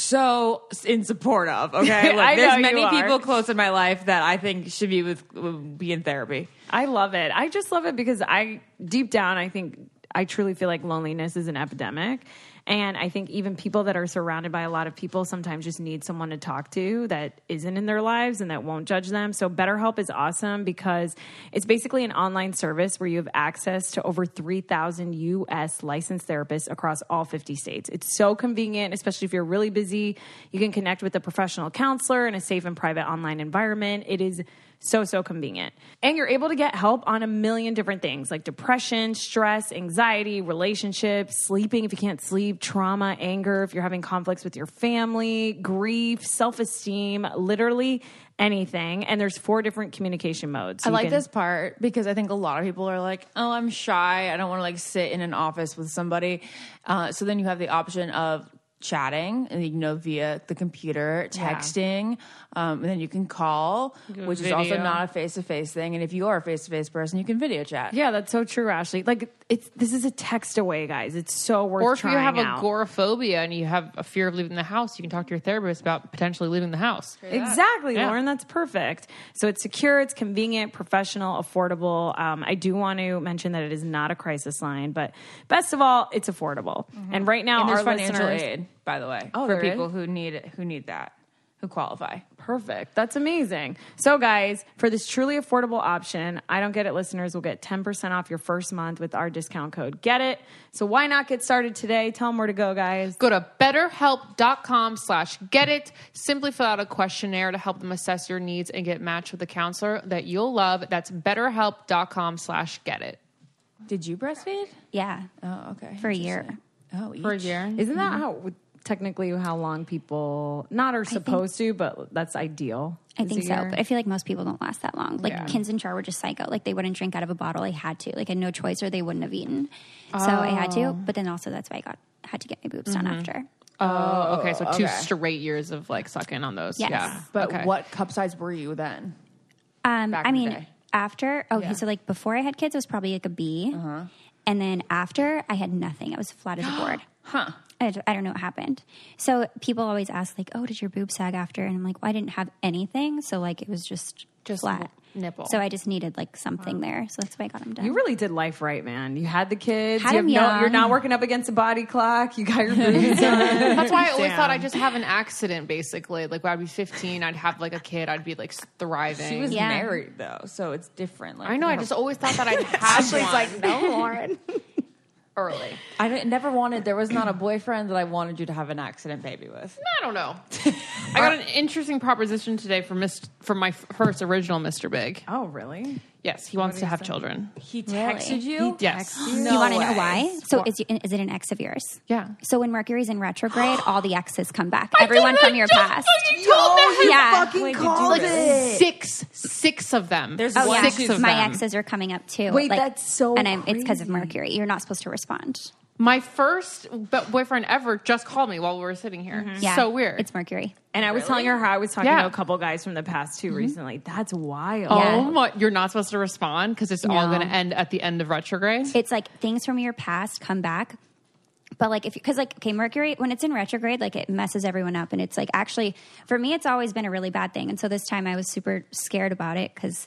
so in support of. Okay, I like, know there's you many are. people close in my life that I think should be with be in therapy. I love it. I just love it because I, deep down, I think, I truly feel like loneliness is an epidemic. And I think even people that are surrounded by a lot of people sometimes just need someone to talk to that isn't in their lives and that won't judge them. So BetterHelp is awesome because it's basically an online service where you have access to over three thousand U S licensed therapists across all fifty states. It's so convenient, especially if you're really busy. You can connect with a professional counselor in a safe and private online environment. It is so, so convenient. And you're able to get help on a million different things like depression, stress, anxiety, relationships, sleeping if you can't sleep, trauma, anger, if you're having conflicts with your family, grief, self-esteem, literally anything. And there's four different communication modes. I You like can- this part because I think a lot of people are like, oh, I'm shy. I don't want to like sit in an office with somebody. Uh, so then you have the option of chatting and you know via the computer, texting, um, and then you can call, which is also video. not a face-to-face thing. And if you are a face-to-face person, you can video chat. Yeah, that's so true, Ashley. Like, it's this is a text away, guys. It's so worth Or if you trying have out. agoraphobia and you have a fear of leaving the house, you can talk to your therapist about potentially leaving the house. Exactly, Yeah. Lauren. That's perfect. So it's secure, it's convenient, professional, affordable. Um, I do want to mention that it is not a crisis line, but best of all, it's affordable. And right now, And there's our financial listeners, aid, by the way, Oh, for there people is? who need it, who need that, who qualify. perfect. That's amazing. So, guys, for this truly affordable option, I Don't Get It listeners will get ten percent off your first month with our discount code Get It. So why not get started today? Tell them where to go, guys. Go to betterhelp.com slash get it. Simply fill out a questionnaire to help them assess your needs and get matched with a counselor that you'll love. That's betterhelp.com slash get it. Did you breastfeed? Yeah, Oh, okay. for a year. Oh, For a each. year. Isn't that how technically how long people not are supposed to, but that's ideal? I is think a so, year? but I feel like most people don't last that long. Like Yeah. Kins and Char were just psycho. Like they wouldn't drink out of a bottle. I had to. Like I had no choice, or they wouldn't have eaten. So I had to. But then also that's why I got had to get my boobs done after. Oh, okay. So two okay. straight years of like sucking on those. Yes. Yeah. But okay. what cup size were you then? Um, Back I in the mean, day. after okay, Yeah. so like before I had kids, it was probably like a B, and then after I had nothing. I was flat as a board. Huh. I, d- I don't know what happened. So people always ask like, "Oh, did your boob sag after?" And I'm like, well, "I didn't have anything, so like it was just Just flat w- nipple. So I just needed like something there. So that's why I got them done. You really did life right, man. You had the kids. Had you have them no, young. you're not working up against a body clock. You got your boobs done. That's why I always Damn. thought I'd just have an accident, basically. Like when I'd be fifteen, I'd have like a kid, I'd be like thriving. She was Yeah. married though, so it's different. Like, I know, I her- just always thought that I'd have one. like, no, Lauren. early. I didn't- never wanted. There was not a boyfriend that I wanted you to have an accident baby with. I don't know. I got an interesting proposition today from Mister from my first original Mister Big. Oh, really? Yes, he wants to have children. He Really? texted you. Yes. No you want to know way. why? So is, you, is it an ex of yours? Yeah. So when Mercury's in retrograde, all the exes come back. Everyone from your past. Yo, Yeah. Wait, did you like really? six, six of them. There's Oh, one yeah. six of My them. exes are coming up too. Wait, that's so And I'm, it's because of crazy. Mercury. You're not supposed to respond. My first b- boyfriend ever just called me while we were sitting here. Yeah. So weird. It's Mercury. And I was telling her how I was talking Yeah. to a couple guys from the past too recently. That's wild. oh Yeah. my! You're not supposed to respond because it's all No. going to end at the end of retrograde. It's like things from your past come back. But like if because like okay, Mercury when it's in retrograde, like it messes everyone up, and it's like actually for me, it's always been a really bad thing. And so this time I was super scared about it because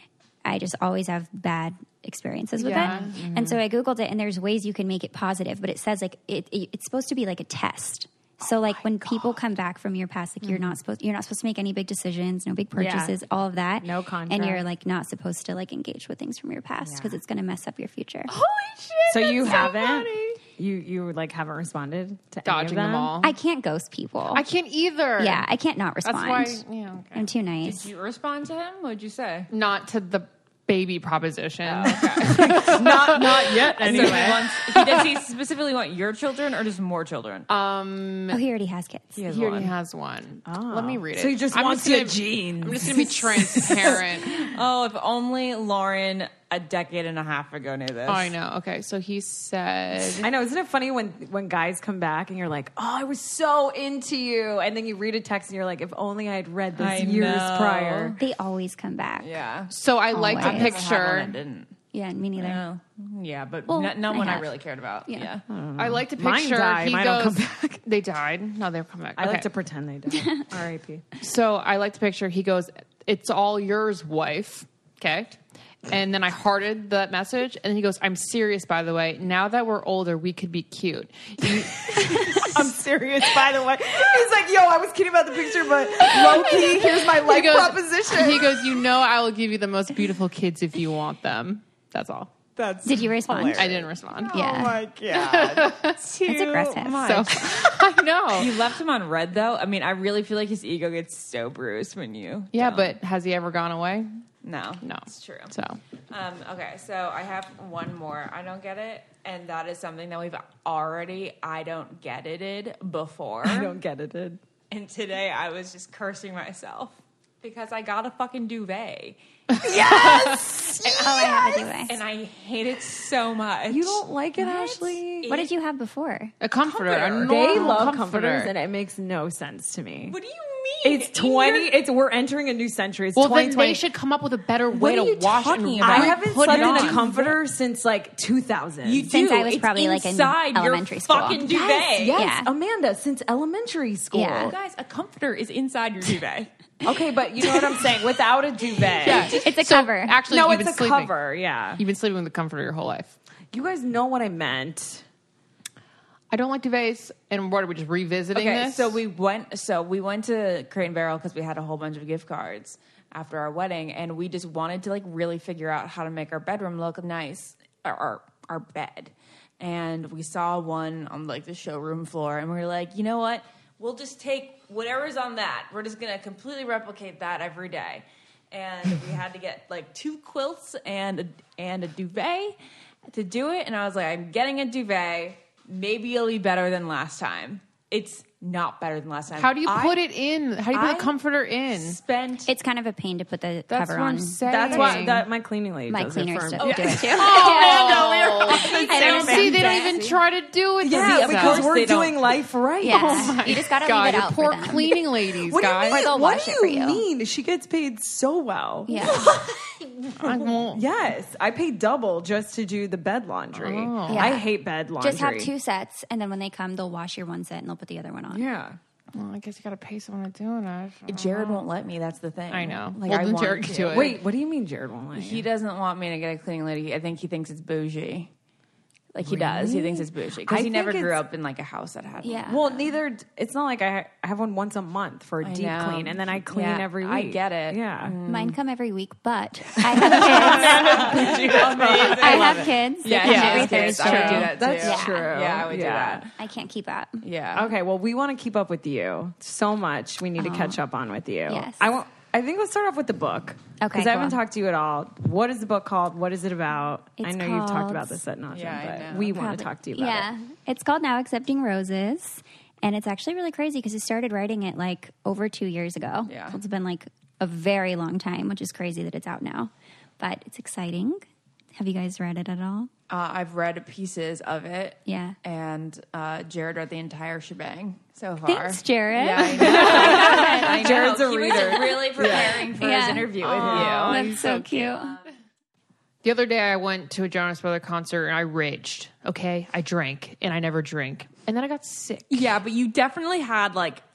I just always have bad experiences with Yeah. it. And so I googled it, and there's ways you can make it positive, but it says like it, it it's supposed to be like a test. So like when people come back from your past, like mm-hmm. you're not supposed you're not supposed to make any big decisions, no big purchases, yeah. all of that. No contract. And you're like not supposed to like engage with things from your past because yeah. it's going to mess up your future. Holy shit! So you so haven't funny. you you like haven't responded to dodging any of them? them all. I can't ghost people. I can't either. Yeah, I can't not respond. That's why. Yeah, okay. I'm too nice. Did you respond to him? What'd you say? Not to the baby proposition. Oh, okay. not not yet. Anyway, so he wants, he, does he specifically want your children or just more children? Um, oh, he already has kids. He, has he already has one. Oh. Let me read it. So he just I'm wants just your gonna, genes. I'm just going to be transparent. Oh, if only Lauren a decade and a half ago knew this. Oh, I know. Okay, so he said... I know. Isn't it funny when, when guys come back and you're like, oh, I was so into you. And then you read a text and you're like, if only I had read this I years know. prior. They always come back. Yeah. So I like the Always. picture... didn't. Yeah, me neither. Yeah, yeah but Well, no, no I one I have. really cared about. Yeah. Yeah. I like the Mine picture. died. He Mine goes, don't come back. They died. No, they'll come back. I Okay. like to pretend they did. R I P So I like the picture. He goes, "It's all yours, wife." Okay. And then I hearted that message, and then he goes, "I'm serious, by the way. Now that we're older, we could be cute." You- I'm serious, by the way. He's like, yo, I was kidding about the picture, but low-key, here's my life he goes, proposition. He goes, "You know, I will give you the most beautiful kids if you want them." That's all. That's Did you respond? hilarious. I didn't respond. Yeah. Oh my god, That's aggressive. So I know. You left him on red, though. I mean, I really feel like his ego gets so bruised when you. Yeah, don't. but has he ever gone away? No. No. It's true. So Um, okay, so I have one more. I don't get it. And that is something that we've already, I don't get it before. I don't get it. Dude. And today I was just cursing myself because I got a fucking duvet. Yes. And Oh, I have a duvet. And I hate it so much. You don't like it, What? Ashley? What did you have before? a comforter. A Comforter. normal They love comforter. comforters, and it makes no sense to me. What do you mean? It's twenty. It's we're entering a new century. It's Well, then twenty twenty. they should come up with a better What way are to you wash and talking wrap about? I haven't put slept it in on. a comforter since like two thousand. You Since do. I was It's probably, like, in inside your elementary school. fucking duvet. Yes, yes, Yeah. Amanda, since elementary school. Yeah. You guys, a comforter is inside your duvet. Okay, but you know what I'm saying? Without a duvet. Yeah. It's a So, cover. Actually, No, you've it's been a sleeping. cover. Yeah. You've been sleeping with a comforter your whole life. You guys know what I meant. I don't like duvets. And what are we just revisiting Okay, this? so we went. So we went to Crate and Barrel because we had a whole bunch of gift cards after our wedding, and we just wanted to like really figure out how to make our bedroom look nice, or our our bed. And we saw one on like the showroom floor, and we were like, you know what? We'll just take whatever's on that. We're just gonna completely replicate that every day. And we had to get like two quilts and a, and a duvet to do it. And I was like, I'm getting a duvet. Maybe it'll be better than last time. It's not better than last time. how do you I put it in? How do you put I the comforter in? Spent It's kind of a pain to put the That's cover what I'm on. saying. That's why that my cleaning lady My does cleaners it do, for do me. it too. I don't See, they don't fancy. even try to do it. Yeah, themselves. because course we're they don't. doing life right. Yeah, you just gotta God, leave it your out poor for them. cleaning ladies, What do you guys. mean? Or they'll What wash do it you for you. mean? She gets paid so well. Yeah, I won't. Yes, I pay double just to do the bed laundry. Oh. Yeah. I hate bed laundry. just have two sets, and then when they come, they'll wash your one set and they'll put the other one on. Yeah. Well, I guess you got to pay someone to do it. Jared won't let me. That's the thing. I know. Like Well, I then want Jared to. can do it. Wait, what do you mean Jared won't let He you? doesn't want me to get a cleaning lady. I think he thinks it's bougie. Like he does. He thinks it's bougie because I he never think grew it's- up in like a house that had. Yeah. Well, neither. It's not like I, ha- I have one once a month for a I deep know. clean, and then I clean Yeah, every week. I get it. Yeah. Mine come every week, but I have kids. I have kids. They Yeah, come he every has kids. Thursday. I would do that too. That's Yeah. true. Yeah, I would do that. I can't keep up. Yeah. Okay, well, we want to keep up with you so much. We need to catch up on with you. Yes. I want. I think let's start off with the book. Okay, Because I haven't cool. talked to you at all. What is the book called? What is it about? I It's know you've talked called- about this at nauseam, Yeah, I but know. we want Probably- to talk to you about yeah. it. It's called Now Accepting Roses. And it's actually really crazy because I started writing it like over two years ago. Yeah. So it's been like a very long time, which is crazy that it's out now. But it's exciting. Have you guys read it at all? Uh, I've read pieces of it. Yeah. And uh, Jared read the entire shebang so far. Thanks, Jared. Yeah, I know. I know. Jared's a he reader. was really preparing for his Yeah. interview with That's you. so cute. The other day, I went to a Jonas Brother concert and I raged. Okay, I drank and I never drink, and then I got sick. Yeah, but you definitely had like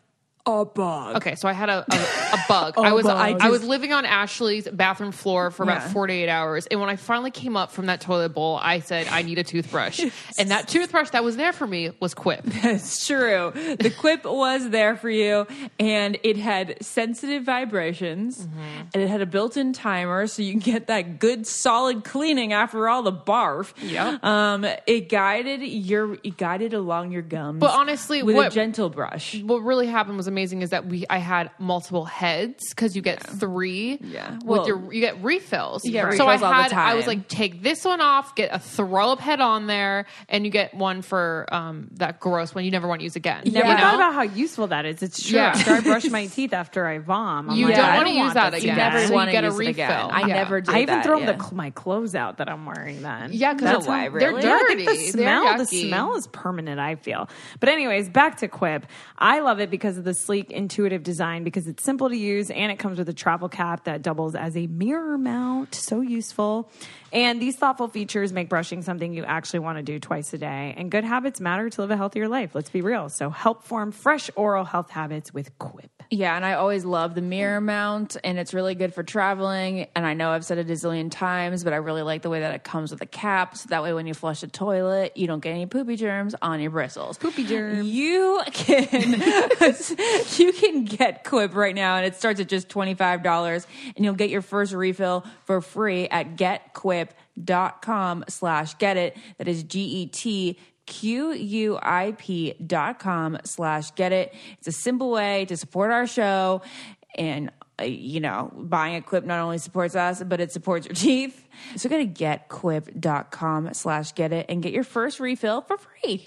A bug. Okay, so I had a, a, a bug. A I was bug. I, I was living on Ashley's bathroom floor for about Yeah. forty-eight hours, and when I finally came up from that toilet bowl, I said I need a toothbrush, and that toothbrush that was there for me was Quip. It's true. The Quip was there for you, and it had sensitive vibrations, Mm-hmm. and it had a built-in timer, so you can get that good, solid cleaning after all the barf. Yep. Um, it guided your, it guided along your gums. But honestly, with what- a gentle brush. What really happened was amazing is that we I had multiple heads because you get three. Yeah. with Well, your you get refills. you get so I refills all the had I was time. like, take this one off, get a throw up head on there, and you get one for um that gross one you never want to use again. Never You know? thought about how useful that is. It's true. Yeah. After I brush my teeth after I vom, I'm You like, don't I wanna use that this again. Never So you want to get a use it again. refill. I Yeah. never did I even that, throw yeah. the, my clothes out that I'm wearing then. Yeah, 'cause That's they're- how- they're Yeah, I think dirty. the They're smell, the yucky. smell is permanent, I feel. But anyways, back to Quip. I love it because of the sleek, intuitive design, because it's simple to use and it comes with a travel cap that doubles as a mirror mount. So useful. And these thoughtful features make brushing something you actually want to do twice a day. And good habits matter to live a healthier life. Let's be real. So help form fresh oral health habits with Quip. Yeah, and I always love the mirror mount, and it's really good for traveling. And I know I've said it a zillion times, but I really like the way that it comes with a cap, so that way when you flush the toilet, you don't get any poopy germs on your bristles. Poopy germs. You can you can get Quip right now, and it starts at just twenty-five dollars, and you'll get your first refill for free at getquip.com slash get it. That is G E T Q-U-I-P dot com slash get it. It's a simple way to support our show. And, uh, you know, buying a Quip not only supports us, but it supports your teeth. So go to getquip.com slash get it and get your first refill for free.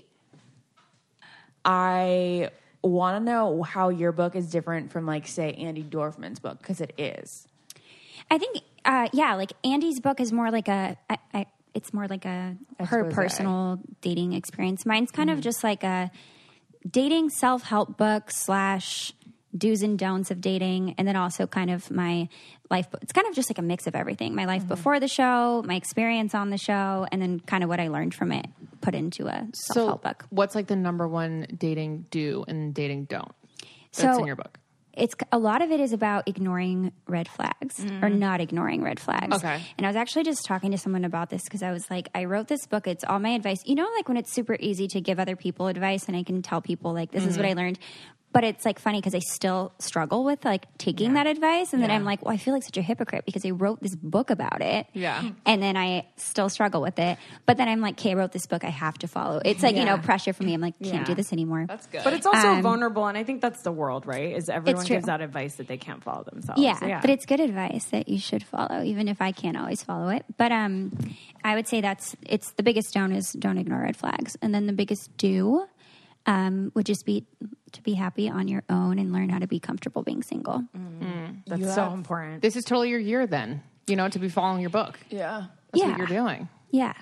I want to know how your book is different from, like, say, Andy Dorfman's book, because it is. I think, uh, yeah, like Andy's book is more like a, I, I, it's more like a her Expose. personal dating experience. Mine's kind of just like a dating self-help book slash do's and don'ts of dating, and then also kind of my life. It's kind of just like a mix of everything. My life before the show, my experience on the show, and then kind of what I learned from it put into a self-help book. What's like the number one dating do and dating don't? That's So- in your book. It's a lot of it is about ignoring red flags or not ignoring red flags. Okay. And I was actually just talking to someone about this because I was like, I wrote this book. It's all my advice. You know, like when it's super easy to give other people advice and I can tell people like, this is what I learned. But it's like funny because I still struggle with like taking that advice. And then I'm like, well, I feel like such a hypocrite because I wrote this book about it. Yeah. And then I still struggle with it. But then I'm like, okay, I wrote this book. I have to follow. It's like, you know, pressure for me. I'm like, can't Yeah. do this anymore. That's good. But it's also Um, vulnerable, and I think that's the world, right? Is everyone true. gives out advice that they can't follow themselves. Yeah, but it's good advice that you should follow, even if I can't always follow it. But um, I would say that's it's the biggest don't is don't ignore red flags, and then the biggest do um, would just be to be happy on your own and learn how to be comfortable being single. that's so important. This is totally your year then, you know, to be following your book. yeah, That's Yeah. what you're doing. Yeah.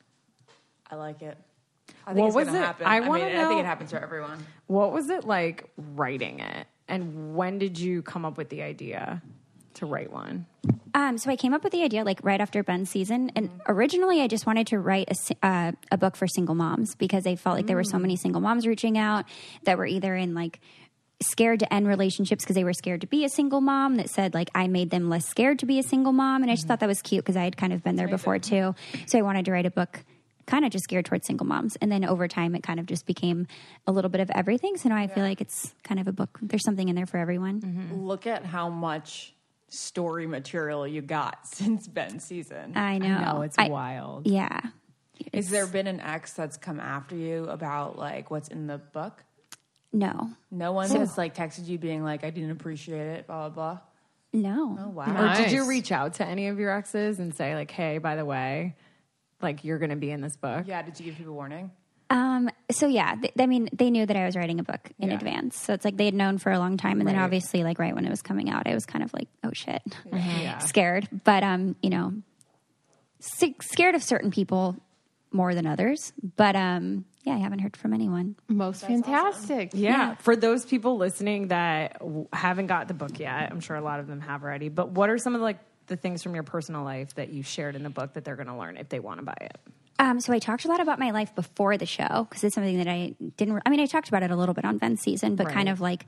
I like it. I What think it's was going to it? happen. I I, wanna mean, I think know- it happens for everyone. What was it like writing it, and when did you come up with the idea to write one? Um, so I came up with the idea like right after Ben's season, and originally I just wanted to write a, si- uh, a book for single moms because I felt like there were so many single moms reaching out that were either in like scared to end relationships because they were scared to be a single mom, that said like I made them less scared to be a single mom, and I just thought that was cute because I had kind of been there before too. So I wanted to write a book kind of just geared towards single moms, and then over time it kind of just became a little bit of everything. So now I feel like it's kind of a book. There's something in there for everyone. Look at how much story material you got since Ben's season. I know. No, it's I- wild. Yeah. Has there been an ex that's come after you about like what's in the book? No. No one has like texted you being like, I didn't appreciate it, blah, blah, blah. No. Oh, wow. Or did you Nice. reach out to any of your exes and say like, "Hey, by the way, like you're going to be in this book"? Yeah, did you give people warning? Um, so yeah, th- I mean, they knew that I was writing a book in Yeah. advance. So it's like they had known for a long time. And then Right. obviously like right when it was coming out, I was kind of like, oh shit, Yeah. scared. But, um, you know, s- scared of certain people more than others. But, um, yeah, I haven't heard from anyone. Most fantastic. Yeah. For those people listening that w- haven't got the book yet, I'm sure a lot of them have already. But what are some of like the things from your personal life that you shared in the book that they're going to learn if they want to buy it? Um, so I talked a lot about my life before the show because it's something that I didn't. I mean, I talked about it a little bit on Ben's season, but kind Right. of like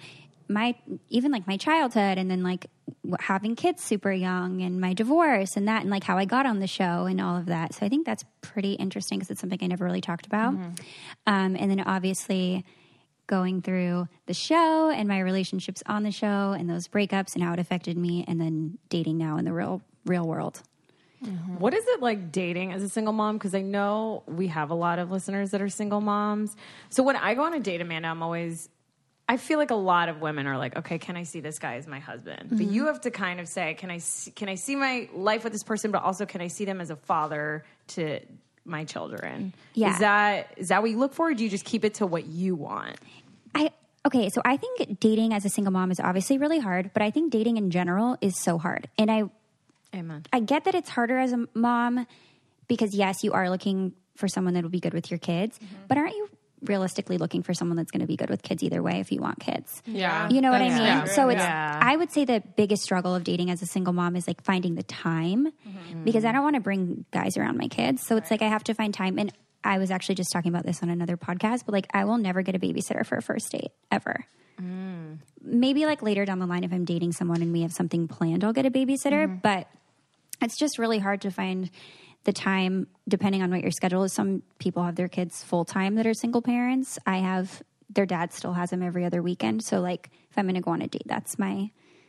my, even like my childhood and then like having kids super young and my divorce and that and like how I got on the show and all of that. So I think that's pretty interesting because it's something I never really talked about. Mm-hmm. Um, and then obviously going through the show and my relationships on the show and those breakups and how it affected me, and then dating now in the real real world. Mm-hmm. What is it like dating as a single mom? Because I know we have a lot of listeners that are single moms. So when I go on a date, Amanda, I'm always, I feel like a lot of women are like, okay, can I see this guy as my husband? Mm-hmm. But you have to kind of say, can I see, can I see my life with this person, but also can I see them as a father to my children? Yeah. Is that is that what you look for, or do you just keep it to what you want? I okay, so I think dating as a single mom is obviously really hard, but I think dating in general is so hard. And I Amen. I get that it's harder as a mom because yes, you are looking for someone that will be good with your kids, mm-hmm. but aren't you realistically looking for someone that's going to be good with kids either way if you want kids? Yeah. You know what I mean? Yeah. So it's Yeah. I would say the biggest struggle of dating as a single mom is like finding the time mm-hmm. because I don't want to bring guys around my kids. So it's right. like I have to find time. And I was actually just talking about this on another podcast, but like I will never get a babysitter for a first date ever. Mm. Maybe like later down the line if I'm dating someone and we have something planned, I'll get a babysitter, mm-hmm. but it's just really hard to find the time depending on what your schedule is. Some people have their kids full time that are single parents. I have, their dad still has them every other weekend. So like if I'm going to go on a date, that's my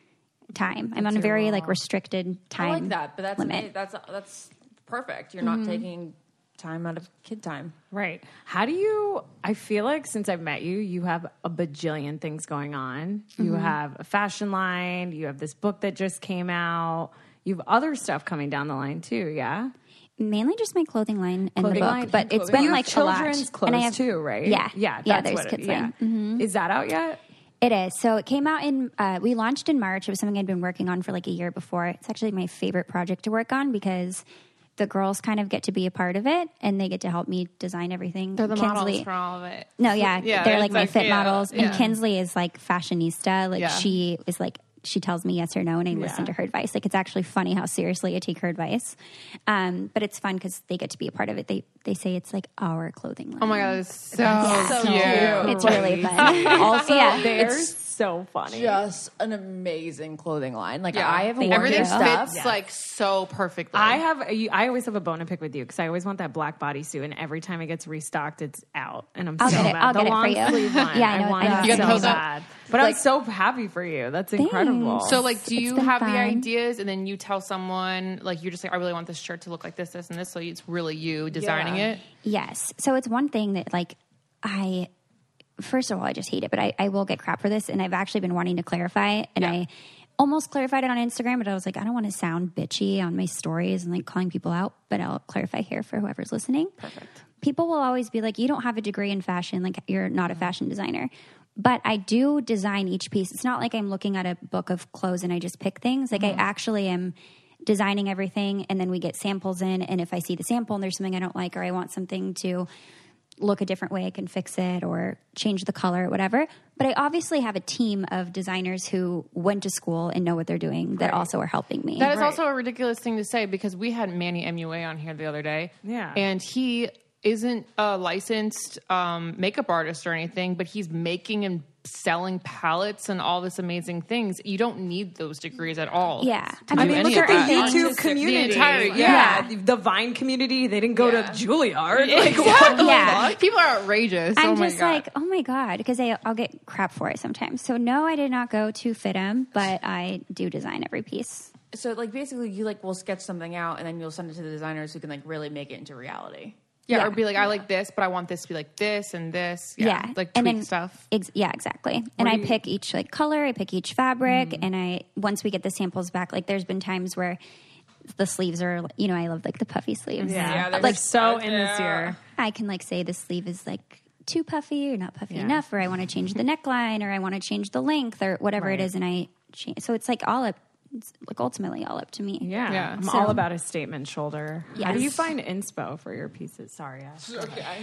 time. I'm that's on a very law. like restricted time I like that, but that's limit. amazing. that's that's perfect. You're not mm-hmm. taking time out of kid time. Right. How do you, I feel like since I've met you, you have a bajillion things going on. Mm-hmm. You have a fashion line. You have this book that just came out. You have other stuff coming down the line too, yeah? Mainly just my clothing line and clothing the book, line but it's clothing. been you like have children's a lot. clothes and I have, too, right? Yeah, yeah, yeah. That's There's what kids it, yeah. line. Mm-hmm. Is that out yet? It is. So it came out in. Uh, we launched in March. It was something I'd been working on for like a year before. It's actually my favorite project to work on because the girls kind of get to be a part of it and they get to help me design everything. They're the Kinsley, models for all of it. No, yeah, yeah they're like my like, fit yeah, models, yeah. and Kinsley is like fashionista. Like yeah. she is like. She tells me yes or no, and I yeah. listen to her advice. Like, it's actually funny how seriously I take her advice. Um, but it's fun because they get to be a part of it. They they say it's like our clothing line. Oh my God, it's so, yeah. so cute. cute. It's really fun. Also, yeah. they're It's so funny. Just an amazing clothing line. Like Yeah. I have Thank worn Everything their stuff. fits like so perfectly. I have. I always have a bone to pick with you because I always want that black bodysuit, and every time it gets restocked, it's out, and I'm I'll so get it. mad. I'll the get it for long you. sleeve one. Yeah, I know- I want I know it You got so the hose up? bad. But Like- I'm so happy for you. That's incredible. Thanks. So, like, do It's you been have the fun. ideas and then you tell someone, like, you're just like, I really want this shirt to look like this, this, and this, so it's really you designing Yeah. it? Yes. So it's one thing that, like, I, first of all, I just hate it, but I, I will get crap for this. And I've actually been wanting to clarify. And Yeah. I almost clarified it on Instagram, but I was like, I don't want to sound bitchy on my stories and like calling people out, but I'll clarify here for whoever's listening. Perfect. People will always be like, you don't have a degree in fashion. Like, you're not a fashion designer. But I do design each piece. It's not like I'm looking at a book of clothes and I just pick things. Like, mm-hmm. I actually am designing everything, and then we get samples in. And if I see the sample and there's something I don't like, or I want something to look a different way, I can fix it or change the color or whatever. But I obviously have a team of designers who went to school and know what they're doing that also are helping me. That is Right. also a ridiculous thing to say because we had Manny M U A on here the other day. Yeah. And he isn't a licensed um, makeup artist or anything, but he's making and selling palettes and all this amazing things. You don't need those degrees at all. Yeah. to I do mean, any look of at the that. YouTube Artistic- community. The entire, yeah. yeah. The, the Vine community. They didn't go Yeah. to Juilliard. Yeah, Like, exactly. Yeah. People are outrageous. I'm oh my just God. like, oh my God, because I'll get crap for it sometimes. So no, I did not go to Fitum, but I do design every piece. So like basically you like will sketch something out and then you'll send it to the designers who can like really make it into reality. yeah, yeah. or be like, I like this, but I want this to be like this and this. Yeah. Yeah. Like And tweak then- stuff. Ex- yeah, exactly. And I pick each like color, I pick each fabric, Mm-hmm. and I once we get the samples back, like there's been times where the sleeves are, you know, I love like the puffy sleeves. Yeah, Yeah, like they're so in this year. I can like say the sleeve is like too puffy or not puffy Yeah. enough, or I want to change the neckline, or I want to change the length, or whatever Right. it is, and I change. So it's like all up, it's like ultimately all up to me. Yeah, Yeah. I'm So- all about a statement shoulder. How do you Yes. find inspo for your pieces? Sorry, Ash.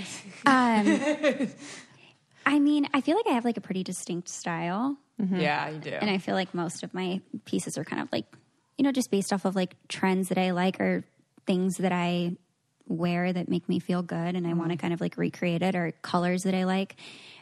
Um, I mean, I feel like I have like a pretty distinct style, Yeah, you do. and I feel like most of my pieces are kind of like, you know, just based off of like trends that I like or things that I wear that make me feel good, and I want to kind of like recreate it, or colors that I like.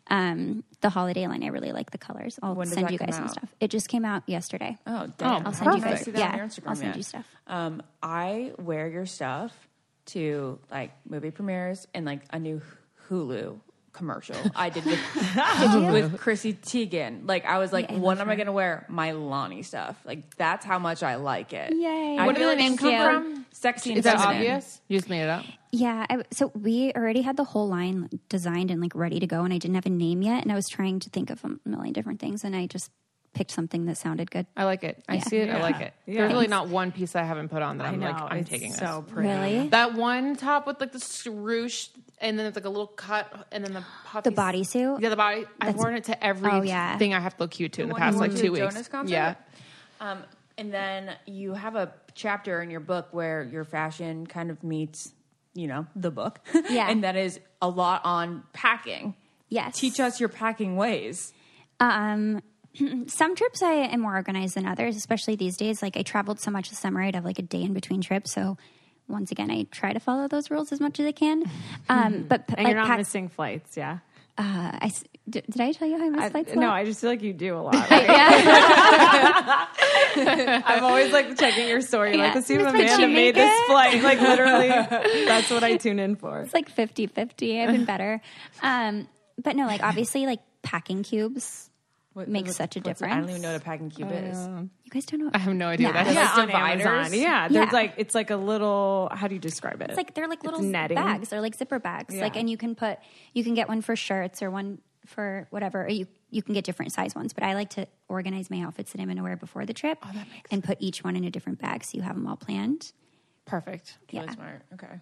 Um, the holiday line, I really like the colors. I'll When does send that you guys come some out? stuff. It just came out yesterday. Oh, damn. I'll send you guys. See that Yeah, on your Instagram I'll send yet. you stuff. Um, I wear your stuff to like movie premieres and like a new Hulu commercial I did with with Chrissy Teigen. Like I was like, Yeah, I when love am I her. going to wear my Lonnie stuff? Like that's how much I like it. Yay. I Where did feel the like name it's come so from? Sexy and Is that feminine. obvious? You just made it up. Yeah, I, so we already had the whole line designed and like ready to go, and I didn't have a name yet, and I was trying to think of a million different things, and I just picked something that sounded good. I like it. I Yeah. see it. I like it. Yeah. There's really not one piece I haven't put on that I I'm know. like, I'm it's taking so this. pretty. Really? That one top with like the swoosh, and then it's like a little cut, and then the puffy The bodysuit? Yeah, the body. I've worn it to everything Oh, yeah. I have to look cute to in the one past you like wore to two the weeks. Jonas concert? Yeah. Um, and then you have a chapter in your book where your fashion kind of meets, you know, the book. Yeah. And that is a lot on packing. Yes. Teach us your packing ways. Um, some trips I am more organized than others, especially these days. Like I traveled so much this summer, I'd have like a day in between trips. So once again, I try to follow those rules as much as I can. Um, but And like, you're not pack- missing flights, yeah? uh, I s- did, did I tell you how I miss I, flights? a no, lot? I just feel like you do a lot. Right? yeah. I'm always like checking your story. Yeah. Like, let's see if Miss, did she Amanda make made this it? flight. Like, literally, that's what I tune in for. It's like fifty-fifty. I've been better. Um, but no, like obviously like packing cubes What- makes what's- such a what's- difference. I don't even know what a packing cube is. You guys don't know? I have no idea Yeah. what that is. Yeah, Like on dividers? Amazon. Yeah, there's Yeah. like it's like a little. How do you describe it? It's like they're like little netting. bags. They're like zipper bags. Yeah. Like, and you can put you can get one for shirts or one for whatever. Or you you can get different size ones. But I like to organize my outfits that I'm going to wear before the trip, Oh, that makes and put each one in a different bag so you have them all planned. Perfect. Really Yeah. smart. Okay.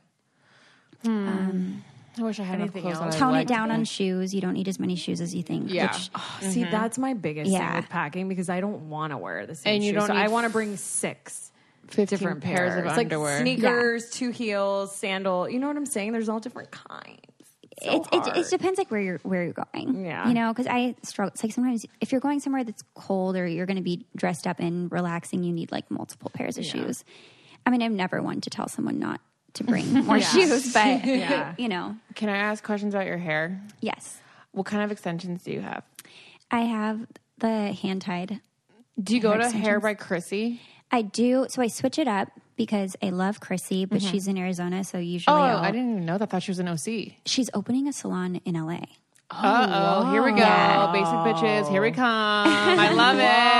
I wish I had enough Anything clothes that else? I Tone it liked. down on shoes. You don't need as many shoes as you think. Yeah. Which, See, that's my biggest Yeah. thing with packing because I don't want to wear the same And you shoes. don't So need I want to bring six fifteen different pairs pairs, of like underwear. sneakers, two heels, sandal. You know what I'm saying? There's all different kinds. So it, it, hard. it depends like where you're where you're going. Yeah. You know, because I struggle. It's like sometimes if you're going somewhere that's cold or you're going to be dressed up and relaxing, you need like multiple pairs of shoes. I mean, I'm never one to tell someone not to bring more shoes, but Yeah. you know, Can I ask questions about your hair? yes, What kind of extensions do you have? I have the hand tied. Do you go Hair to Hair extensions. by Chrissy? I do. So I switch it up because I love Chrissy, but she's in Arizona, so usually Oh, I'll, I didn't even know that. I thought she was an O C. she's opening a salon in L A. Uh oh, here we go. Basic bitches, here we come. I love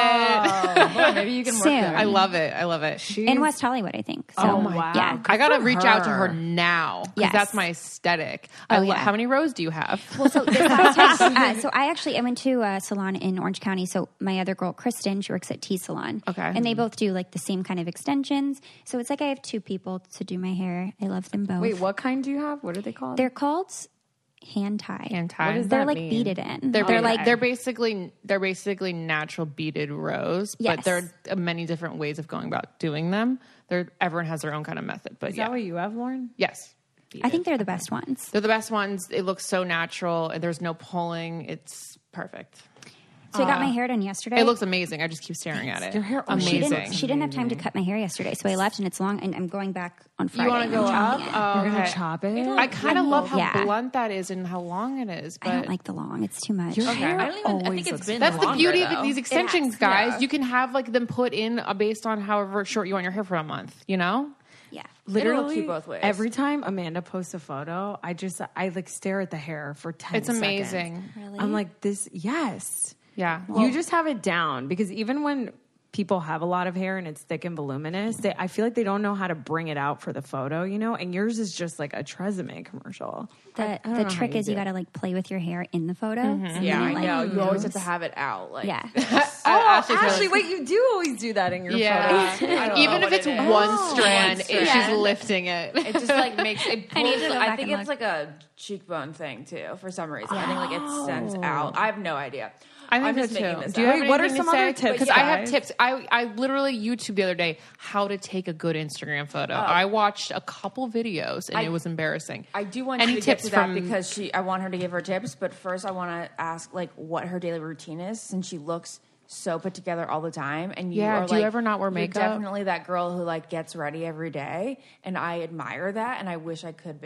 it. Well, maybe you can work Soon. there. I love it. I love it. In West Hollywood, I think. So, Oh, my yeah. I gotta for reach out to her her. now because Yes. that's my aesthetic. I Oh, lo- yeah. How many rows do you have? Well, so, this last time, uh, so I actually I went to a salon in Orange County. So my other girl, Kristen, she works at T Salon. Okay. and they both do like the same kind of extensions. So it's like I have two people to do my hair. I love them both. Wait, what kind do you have? What are they called? They're called hand tie. Hand tie. What is They're that like mean? beaded in. They're, They're ba- like they're basically they're basically natural beaded rows, Yes. but there are many different ways of going about doing them. There, everyone has their own kind of method, but Is yeah, that what you have, Lauren? yes, I think they're the best ones. they're the best ones. It looks so natural, and there's no pulling. It's perfect. So I got my hair done yesterday. It looks amazing. I just keep staring at it. Your hair- Oh, she amazing. didn't. She didn't have time to cut my hair yesterday, so I left and it's long. And I'm going back on Friday. you want to and go I'm up? chopping it. Oh, You're gonna okay. chop it? I kind of love how Yeah. blunt that is and how long it is. But I don't like the long. It's too much. Your hair I don't even. I always think it's looks been. that's the longer, beauty of though. these It extensions, has, guys. yeah. You can have like them put in uh, based on however short you want your hair for a month. You know? Yeah. Literally, cute both ways. every time Amanda posts a photo, I just I like stare at the hair for ten. It's seconds. amazing. Really? I'm like, this. Yes, Yeah. you just have it down because even when people have a lot of hair and it's thick and voluminous, they, I feel like they don't know how to bring it out for the photo, you know. And yours is just like a Tresemme commercial. The, I don't the know how trick you is you do got to like play with your hair in the photo. Mm-hmm. And Yeah, then I it, like, know. You always have moves. to have it out. Like, Yeah. Oh, Ashley feels- Ashley, wait, you do always do that in your Yeah. photos. I don't Even know if what it's it is. one Oh, strand, one it- she's strand. lifting it. It just like makes it. I need Pulls, to go I back think and it's look. like a cheekbone thing too. For some reason, I think like it sends out. I have no idea. I think I'm just so making too. this Do you up. have Wait, what are anything some to other say? tips, Because I have guys? tips. I I literally YouTube the other day how to take a good Instagram photo. I watched a couple videos and I- it was embarrassing. I do want Any you to get tips to that from because she. I want her to give her tips, but first I want to ask like what her daily routine is, since she looks so put together all the time. And you Yeah, are do you like, ever not wear you're makeup? Definitely that girl who like gets ready every day, and I admire that, and I wish I could be.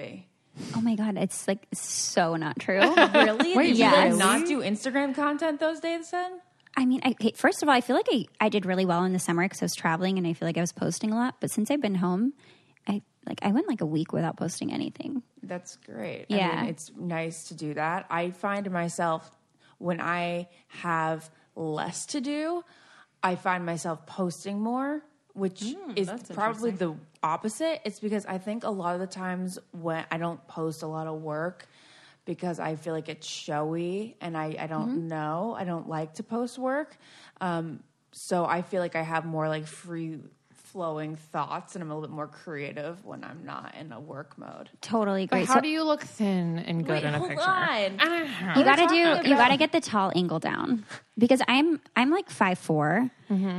Oh my God, it's like so not true. Really? Wait, Did you yes. like not do Instagram content those days then? I mean, I, okay, first of all, I feel like I, I did really well in the summer because I was traveling and I feel like I was posting a lot. But since I've been home, I like I went like a week without posting anything. That's great. Yeah. I mean, it's nice to do that. I find myself when I have less to do, I find myself posting more, which is probably the opposite. It's because I think a lot of the times when I don't post a lot of work because I feel like it's showy and I, I don't Mm-hmm. know. I don't like to post work. Um, so I feel like I have more like free flowing thoughts and I'm a little bit more creative when I'm not in a work mode. Totally But agree. how So do you look thin and good Wait, in a hold picture? on. you gotta do you gotta get the tall angle down because I'm I'm like five four,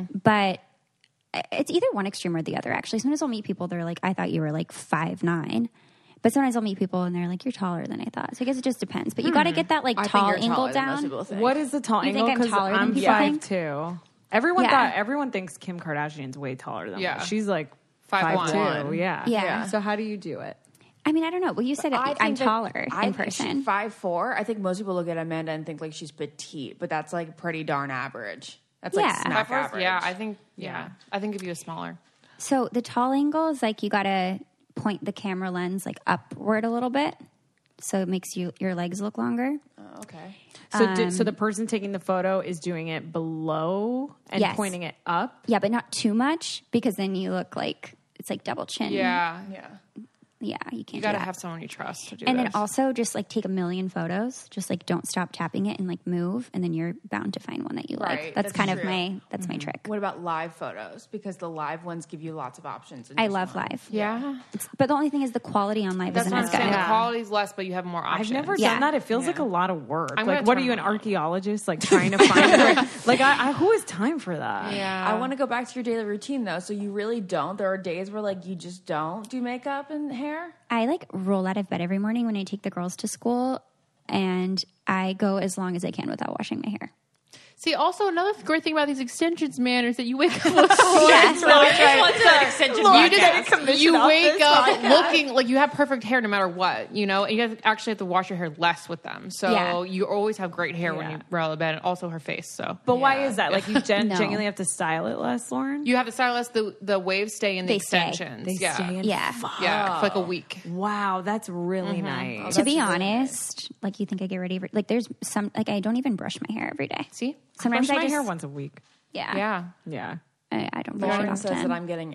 but it's either one extreme or the other. Actually, sometimes I'll meet people. They're like, I thought you were like five nine. But sometimes I'll meet people and they're like, you're taller than I thought. So I guess it just depends. But you got to get that like I think tall you're angle taller than most down. people think. What is the tall You angle? think I'm 'Cause taller than I'm people five think? two. Everyone Yeah. thought everyone thinks Kim Kardashian's way taller than Yeah. me. She's like Five five, one. two. Yeah. Yeah. So how do you do it? I mean, I don't know. Well, you said I I'm think that- taller I in think she's person. five four. I think most people look at Amanda and think like she's petite, but that's like pretty darn average. That's like Yeah. smack Five four? average. Yeah, I think. Yeah, I think if you was smaller. So the tall angle is like you got to point the camera lens like upward a little bit, so it makes you your legs look longer. Oh, okay. So did, so the person taking the photo is doing it below and Yes. pointing it up. Yeah, but not too much because then you look like it's like double chin. Yeah, Yeah. yeah, you can't. you do got to that. have someone you trust to do And then this. also just like take a million photos. Just like don't stop tapping it and like move, and then you're bound to find one that you like. Right, That's, that's kind of true. my that's my trick. What about live photos? Because the live ones give you lots of options. in I just love one. live. yeah, It's, but the only thing is the quality on live that's isn't what I'm as good. saying. The Yeah. quality's less, but you have more I've options. never Yeah. done that. It feels like a lot of work. I'm like, gonna what are turn you, an them on. archaeologist? Like trying to find it? Like, I, I, who has time for that? Yeah, I want to go back to your daily routine though. So you really don't. There are days where like you just don't do makeup and hair. I like roll out of bed every morning when I take the girls to school, and I go as long as I can without washing my hair. See, also another great thing about these extensions, man, is that you wake up. With Yes. you just you wake up looking like you have perfect hair no matter what, you know. And you have to actually have to wash your hair less with them, so Yeah. you always have great hair when Yeah. you roll out of bed, and also her face. So, But why is that? Like, you gen- No. genuinely have to style it less, Lauren? you have the stylist. The the waves stay in the They stay. extensions. They yeah, stay in. Yeah. yeah, for like a week. Wow, that's really nice. To be honest, like you think I get ready every, like there's some like I don't even brush my hair every day. See, Sometimes Brush I my just hair once a week. yeah yeah, Yeah. I, I don't brush it Lauren often. says that I'm getting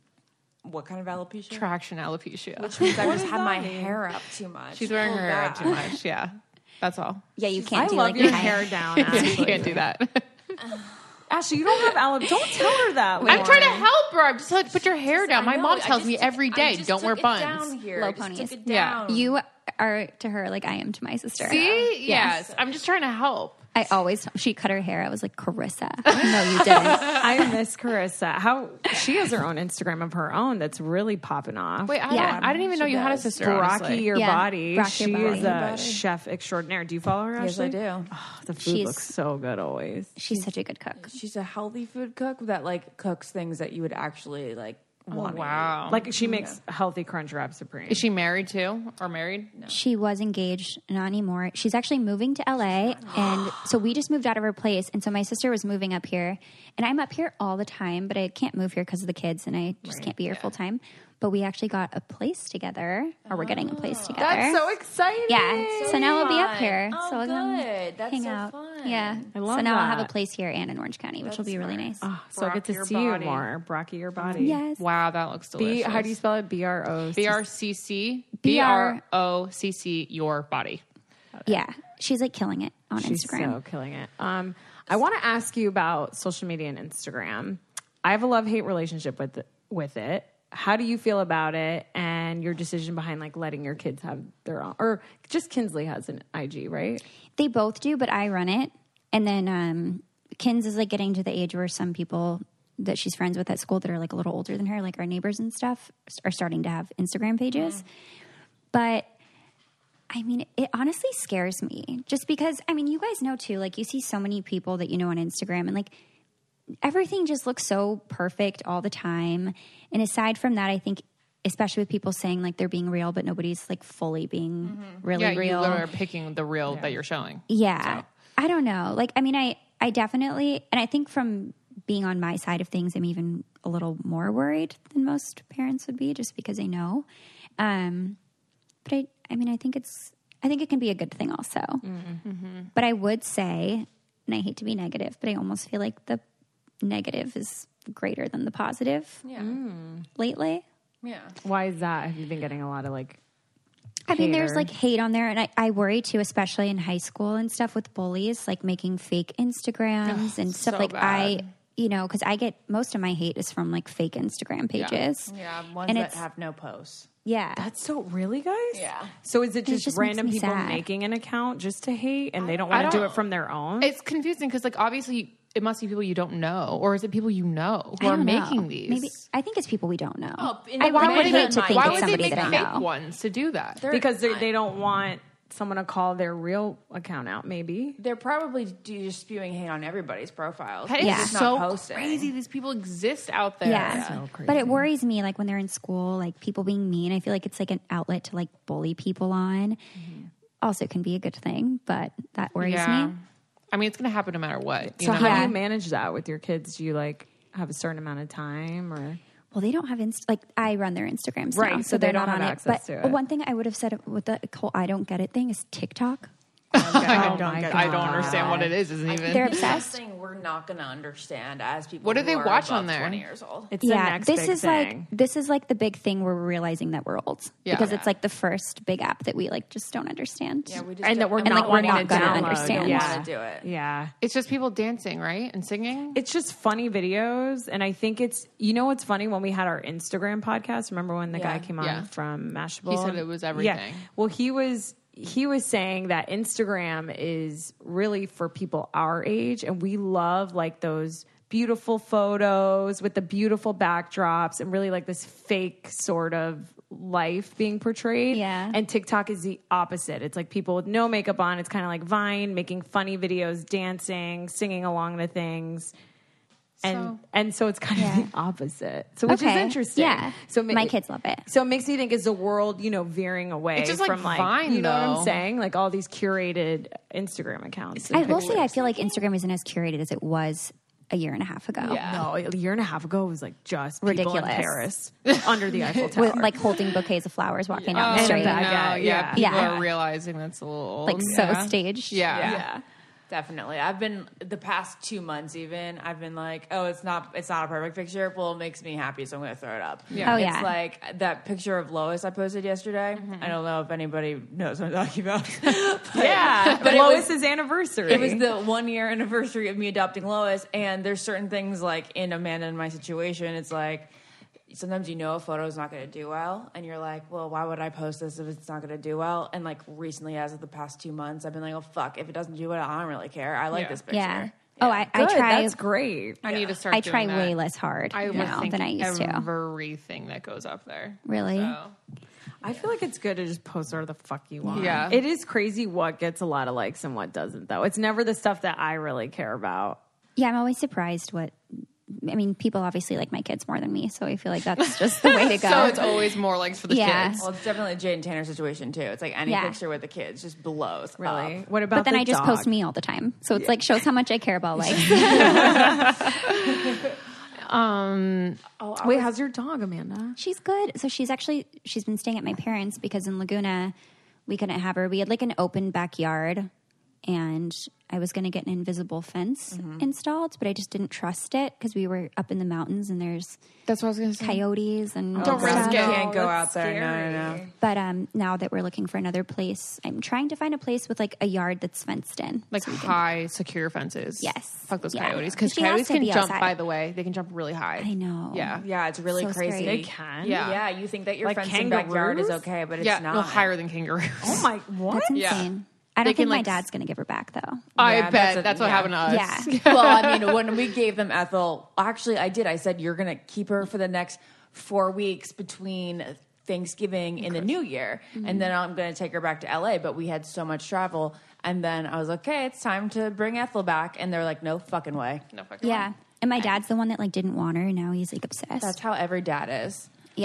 what kind of alopecia? traction alopecia. Which means I just have my hair up too much. She's wearing Pull her hair back. up too much. Yeah, that's all. yeah, you I can't do love like your the hair down, you Ashley. can't do that. Ashley, you don't have alopecia. Don't tell her that, Lauren. I'm trying to help her. I'm just like, put your hair down. My I know, mom I tells just me took- every I day, just don't took wear it buns. Down here. Low I just took ponies. it Yeah. down. You are to her like I am to my sister. See? Yes. Yes. I'm just trying to help. I always she cut her hair. I was like Carissa. No, you didn't. I miss Carissa. How she has her own Instagram of her own that's really popping off. Wait, I, Yeah. don't, I didn't even know you had a sister. Brocky honestly. Your Yeah, Body. Brocky Your she Body. is a Body. chef extraordinaire. Do you follow her, Yes, I Ashley? do. Oh, the food She's- looks so good always. She's such a good cook. She's a healthy food cook that like cooks things that you would actually like want. to Wow. Like she makes healthy crunch wrap supreme. Is she married too? Or married? She was engaged, not anymore. She's actually moving to L A, and so we just moved out of her place. And so my sister was moving up here, and I'm up here all the time, but I can't move here because of the kids, and I just can't be here full time. But we actually got a place together, or we're getting a place together. That's so exciting. yeah. So, now we'll be up here. Oh, so we'll come good. That's hang so out. fun. Yeah. I love so now I'll have a that. place here and in Orange County, which will be really nice. Oh, so I get to Brock your see you body. more. Brocky Your Body. Yes. Wow, that looks B, delicious. how do you spell it? B R O. B R C C? B B R R O C C, your body. Yeah. She's like killing it on She's Instagram. so killing it. Um, I want to ask you about social media and Instagram. I have a love-hate relationship with with it. How do you feel about it and your decision behind like letting your kids have their own, or just Kinsley has an I G, right? They both do, but I run it. And then um, Kins is like getting to the age where some people that she's friends with at school that are like a little older than her, like our neighbors and stuff, are starting to have Instagram pages. Mm. But I mean, it honestly scares me just because, I mean, you guys know too, like you see so many people that you know on Instagram and like everything just looks so perfect all the time. And aside from that, I think especially with people saying like they're being real, but nobody's like fully being mm-hmm. really yeah, real. you literally are picking the real yeah. that you're showing. Yeah. So. I don't know. Like, I mean, I, I definitely, and I think from being on my side of things, I'm even a little more worried than most parents would be just because they know. Um, but I, I mean, I think it's, I think it can be a good thing also. Mm-hmm. But I would say, and I hate to be negative, but I almost feel like the negative is greater than the positive yeah. lately. Yeah. Why is that? Have you been getting a lot of like I mean, hater? There's like hate on there, and I, I worry too, especially in high school and stuff with bullies, like making fake Instagrams oh, and stuff. So like bad. I, you know, because I get most of my hate is from like fake Instagram pages. Yeah, yeah ones and that have no posts. Yeah. That's so really, guys? Yeah. So is it just, just random makes me people sad. making an account just to hate and they don't I want to do don't- it from their own? It's confusing because, like, obviously, it must be people you don't know, or is it people you know who I are don't know. making these? Maybe I think it's people we don't know. Oh, in I the- why really would would they- hate to think Why it's would they somebody make that I fake know. ones to do that? They're- because they, they don't want someone to call their real account out, maybe. They're probably just spewing hate on everybody's profiles. That is Yeah. Just not so posting. crazy. These people exist out there. Yeah. So crazy. But it worries me, like when they're in school, like people being mean. I feel like it's like an outlet to like bully people on. Mm-hmm. Also, it can be a good thing, but that worries Yeah. me. I mean, it's going to happen no matter what. You So know? how Yeah. do you manage that with your kids? Do you like have a certain amount of time or? Well, they don't have inst- like I run their Instagrams Right, now, so so they they're don't not have on it. access But to it. one thing I would have said with the whole "I don't get it" thing is TikTok. I Oh don't, my get- I don't God. understand what it is. Isn't even. They're It's obsessed. something we're not going to understand as people. What do who they are watch on above there? twenty years old. It's the Yeah, next this big is thing. like this is like the big thing we're realizing that we're old Yeah. because Yeah. it's like the first big app that we like just don't understand. Yeah, we just and that don't- we're and, like, not we're wanting not to gonna download. understand. Don't Yeah. want to do it. Yeah. It's just people dancing, right? And singing? It's just funny videos. And I think it's, you know what's funny? When we had our Instagram podcast, remember when the Yeah. guy came on Yeah. from Mashable? He said it was everything. Yeah. Well, he was, he was saying that Instagram is really for people our age. And we love like those beautiful photos with the beautiful backdrops and really like this fake sort of life being portrayed. Yeah. And TikTok is the opposite. It's like people with no makeup on. It's kind of like Vine, making funny videos, dancing, singing along to things. And So- and so it's kind Yeah. of the opposite. So which is Okay. interesting. Yeah. So ma- My kids love it. So it makes me think is the world, you know, veering away It's just like from like Vine, you know what though. I'm saying? Like all these curated Instagram accounts. I will say I feel like Instagram isn't as curated as it was a year and a half ago. Yeah. No, a year and a half ago it was like just people in Ridiculous. Paris under the Eiffel Tower. With like holding bouquets of flowers walking down Oh, the And a street. bag. no, yeah, yeah, yeah. People Yeah. are realizing that's a little old. Like so yeah. staged. Yeah. yeah. Definitely. I've been the past two months even, I've been like, oh, it's not it's not a perfect picture. Well, it makes me happy, so I'm gonna throw it up. Yeah. Oh, It's yeah. like that picture of Lois I posted yesterday. I don't know if anybody knows what I'm talking about. Yeah. But but it Lois's was- anniversary. It was the one year anniversary of me adopting Lois, and there's certain things like in Amanda and my situation, it's like sometimes you know a photo is not going to do well, and you're like, well, why would I post this if it's not going to do well? And like recently, as of the past two months, I've been like, oh fuck, if it doesn't do well, I don't really care. I like Yeah. this picture. Yeah. Oh, I, I Good, try. That's great. I need to start I doing try that. way less hard I now overthink than I used to. everything that goes up there. Really? So. I feel like it's good to just post whatever the fuck you want. Yeah. It is crazy what gets a lot of likes and what doesn't, though. It's never the stuff that I really care about. Yeah, I'm always surprised what. I mean, people obviously like my kids more than me, so I feel like that's just the way to go. So it's always more likes for the Yeah. kids. Well, it's definitely a Jade and Tanner situation too. It's like any Yeah. picture with the kids just blows. Really? up. What about but then the I just dog? post me all the time, so it's like shows how much I care about likes. Um, Wait, how's your dog, Amanda? She's good. So she's actually she's been staying at my parents because in Laguna we couldn't have her. We had like an open backyard, and I was going to get an invisible fence installed, but I just didn't trust it because we were up in the mountains and there's that's what I was going to say. coyotes and Don't stuff. risk You it. can't go that's out there. No, no, no. But um, now that we're looking for another place, I'm trying to find a place with like a yard that's fenced in. Like So we can- high, secure fences. Yes. Fuck those Yeah. coyotes. Because She has coyotes to can be jump, outside. by the way. They can jump really high. I know. Yeah. Yeah, it's really So crazy. scary. They can? Yeah. Yeah, you think that your Like fenced in backyard is kangaroos? okay, but it's yeah, not. no, higher than kangaroos. Oh my, what? That's Yeah. insane. I They don't can, think my like, dad's going to give her back though. I Yeah, bet that's a- that's what yeah. happened to us. Yeah. Well, I mean, when we gave them Ethel, actually, I did. I said, you're going to keep her for the next four weeks between Thanksgiving and the New Year. And then I'm going to take her back to L A. But we had so much travel. And then I was like, okay, it's time to bring Ethel back. And they're like, no fucking way. No fucking Yeah. And my dad's the one that like didn't want her. And now he's like obsessed. That's how every dad is. yeah.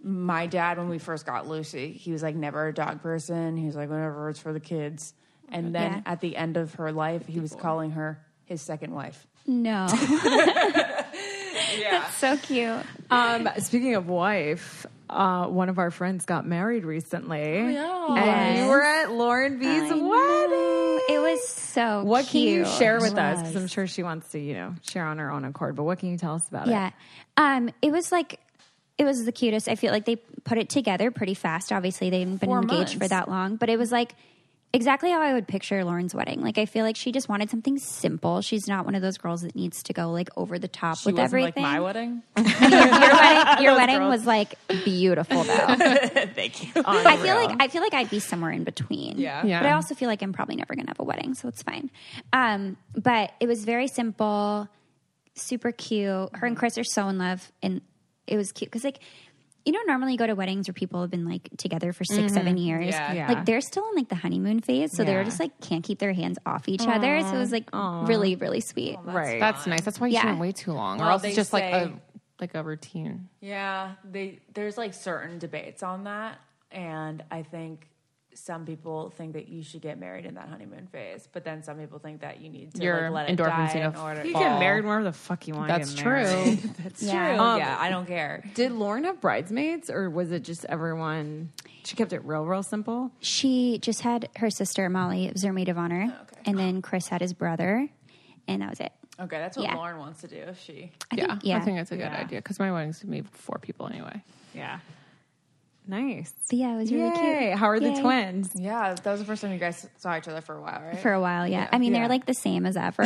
my dad, when we first got Lucy, he was like never a dog person. He was like, whatever, it's for the kids. And then Yeah. at the end of her life, he was calling her his second wife. No. Yeah. That's so cute. Um, speaking of wife, uh, one of our friends got married recently. Oh, yeah. And Yes. we were at Lauren B's I wedding. know. It was so What cute. can you share with us? Yes. Because I'm sure she wants to, you know, share on her own accord. But what can you tell us about Yeah. it? Um, it was like, it was the cutest. I feel like they put it together pretty fast. Obviously, they hadn't been Four engaged for months. that long, but it was like exactly how I would picture Lauren's wedding. Like, I feel like she just wanted something simple. She's not one of those girls that needs to go like over the top She with wasn't everything. like my wedding. your wedding, your wedding was like beautiful though. Thank you. I feel like I feel like I'd be somewhere in between. Yeah. Yeah. But I also feel like I'm probably never gonna have a wedding, so it's fine. Um, but it was very simple, super cute. Her and Chris are so in love, and it was cute because like. You know, normally you go to weddings where people have been like together for 6 seven years. Yeah. Yeah. Like they're still in like the honeymoon phase, so they were Yeah. just like can't keep their hands off each other. So it was like really, really sweet. Right. That's nice. That's why you Yeah. shouldn't wait too long, or Well, else they it's just like a say- like a routine. Yeah, they there's like certain debates on that, and I think some people think that you should get married in that honeymoon phase, but then some people think that you need to Your like, let it endorphins die need in to order. You fall. get married wherever the fuck you want That's to get married. true. That's Yeah. true. Um, yeah, I don't care. Did Lauren have bridesmaids, or was it just everyone? She kept it real, real simple. She just had her sister Molly, it was her maid of honor, Oh, okay. and then Chris had his brother, and that was it. Okay, that's what Yeah. Lauren wants to do. If she, I Yeah, think, yeah. I think it's a good Yeah. idea because my wedding's gonna be four people anyway. Yeah. Nice. But yeah, it was really Yay. cute. How are the Yay. twins? yeah, that was the first time you guys saw each other for a while, right? For a while, yeah. I mean, Yeah. they're like the same as ever.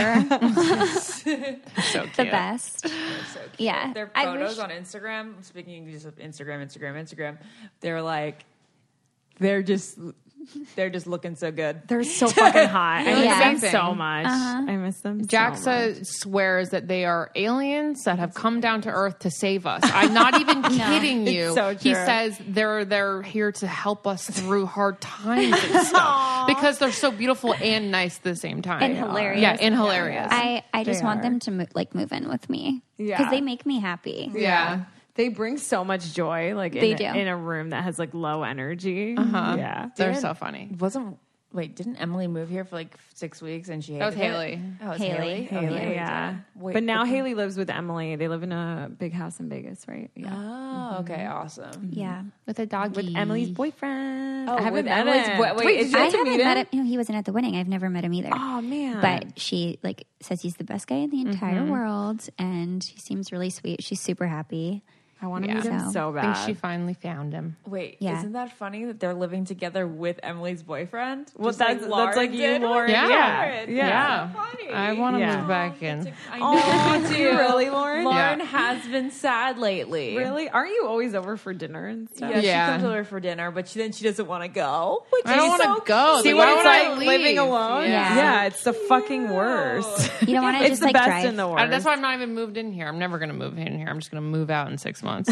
So cute. the best. Yeah. Their I photos wish- on Instagram. Speaking just of Instagram, Instagram, Instagram, they're like, they're just, they're just looking so good. They're so fucking hot. I miss Yeah. them Same so thing. much. I miss them so much. Jaxa swears that they are aliens that have come down to Earth to save us. I'm not even kidding you. so He true. says they're they're here to help us through hard times and stuff because they're so beautiful and nice at the same time. And hilarious. Yeah, and hilarious. I, I just They want are. them to mo- like move in with me because Yeah. they make me happy. yeah. They bring so much joy, like They in, do. in a room that has like low energy. Uh-huh. Yeah. They're Didn't- so funny. Wasn't wait? Didn't Emily move here for like six weeks and she hated That was it? Haley. Oh, it was Haley. Haley. Haley, Oh, Haley yeah. did. Wait, but now okay. Haley lives with Emily. They live in a big house in Vegas, right? Yeah. Oh, okay, awesome. Yeah. With a doggy. With Emily's boyfriend. Oh, I haven't with met Emily's him. boy- wait, Wait, is did you I have to haven't meet met him? him. No, he wasn't at the wedding. I've never met him either. Oh man. But she like says he's the best guy in the entire world, and he seems really sweet. She's super happy. I want to Yeah. meet him So- so I think bad. she finally found him. Wait, Yeah. isn't that funny that they're living together with Emily's boyfriend? Well, Just like that's- that's Lauren like you, did with Lauren. Yeah. Lauren. Yeah. That's so funny. I want to Yeah. move back in. I know, Oh, me do you really, Lauren? Lauren Yeah. has been sad lately. Really? Aren't you always over for dinner and stuff? Yeah, Yeah. she comes over for dinner, but she, then she doesn't want to go. Which I don't is want to so go. See Like, what why it's would I like leave? living alone? Yeah. Yeah, it's the fucking worst. You don't want to It's just the like best drive. in the worst. I- that's why I'm not even moved in here. I'm never going to move in here. I'm just going to move out in six months.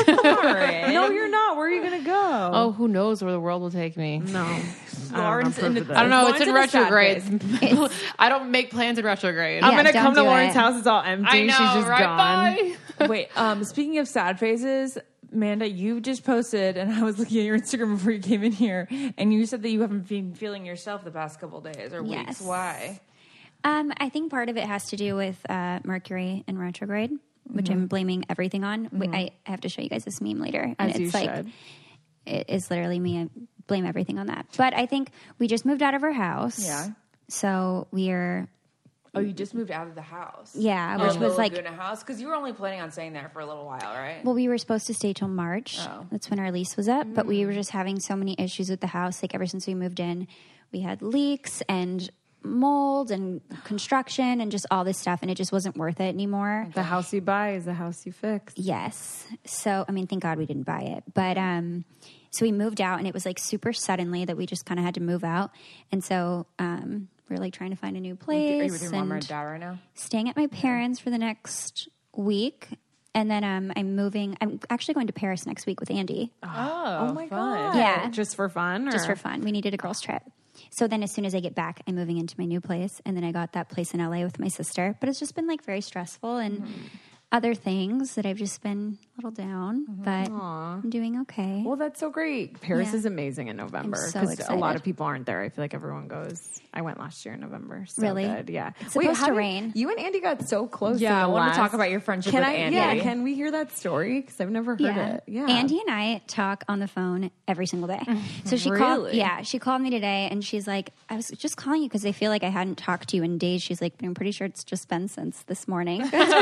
No, you're not. Where are you going to go? Oh, who knows where the world will take me? no. Lauren's in the- I don't know. Lauren's It's in in a sad retrograde. I don't make plans in retrograde. I'm Yeah, going to don't come to do Lauren's it. house. It's all empty. I know, She's just right? gone. Bye. Wait, um, speaking of sad phases, Amanda, you just posted, and I was looking at your Instagram before you came in here, and you said that you haven't been feeling yourself the past couple days or weeks. Yes. Why? Um, I think part of it has to do with uh, Mercury in retrograde, which I'm blaming everything on. Wait, I I have to show you guys this meme later, and As it's you like should. it is literally me. I blame everything on that. But I think we just moved out of our house. Yeah. So we're Oh, you just moved out of the house. yeah, Oh, which the was like Laguna house? Because you were only planning on staying there for a little while, right? well, we were supposed to stay till March. Oh. That's when our lease was up. But we were just having so many issues with the house. Like ever since we moved in, we had leaks and mold and construction and just all this stuff, and it just wasn't worth it anymore. The house you buy is the house you fix. Yes. So, I mean, thank God we didn't buy it. But um, so we moved out, and it was like super suddenly that we just kind of had to move out. And so um, we were like trying to find a new place. Are you with your mom or and dad right now? staying at my parents for the next week. And then um, I'm moving. I'm actually going to Paris next week with Andy. Oh, my fun. God. Yeah. Just for fun? Or? Just for fun. We needed a girls' trip. So then as soon as I get back, I'm moving into my new place. And then I got that place in L A with my sister. But it's just been like very stressful and other things that I've just been little down, but I'm doing okay. Well, that's so great. Paris Yeah. is amazing in November I'm so because a excited. lot of people aren't there. I feel like everyone goes. I went last year in November. So Really? good. Yeah. It's supposed how to did- rain. You and Andy got so close. Yeah, in I the want to last- talk about your friendship Can with I? Andy. Yeah. Can we hear that story? Because I've never heard it. Yeah. Andy and I talk on the phone every single day. So she called. Really? Yeah, she called me today, and she's like, "I was just calling you because I feel like I hadn't talked to you in days." She's like, "I'm pretty sure it's just been since this morning."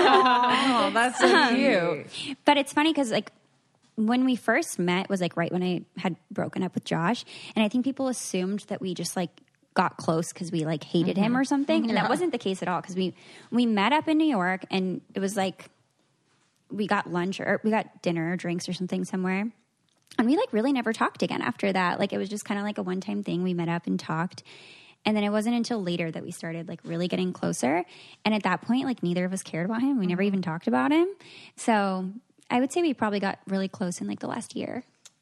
Oh, that's so cute. But it's funny because like when we first met was like right when I had broken up with Josh, and I think people assumed that we just like got close because we like hated him or something, and that wasn't the case at all. Because we we met up in New York, and it was like we got lunch or we got dinner or drinks or something somewhere. And we like really never talked again after that. Like it was just kind of like a one time thing. We met up and talked. And then it wasn't until later that we started like really getting closer. And at that point, like neither of us cared about him. We never even talked about him. So I would say we probably got really close in like the last year.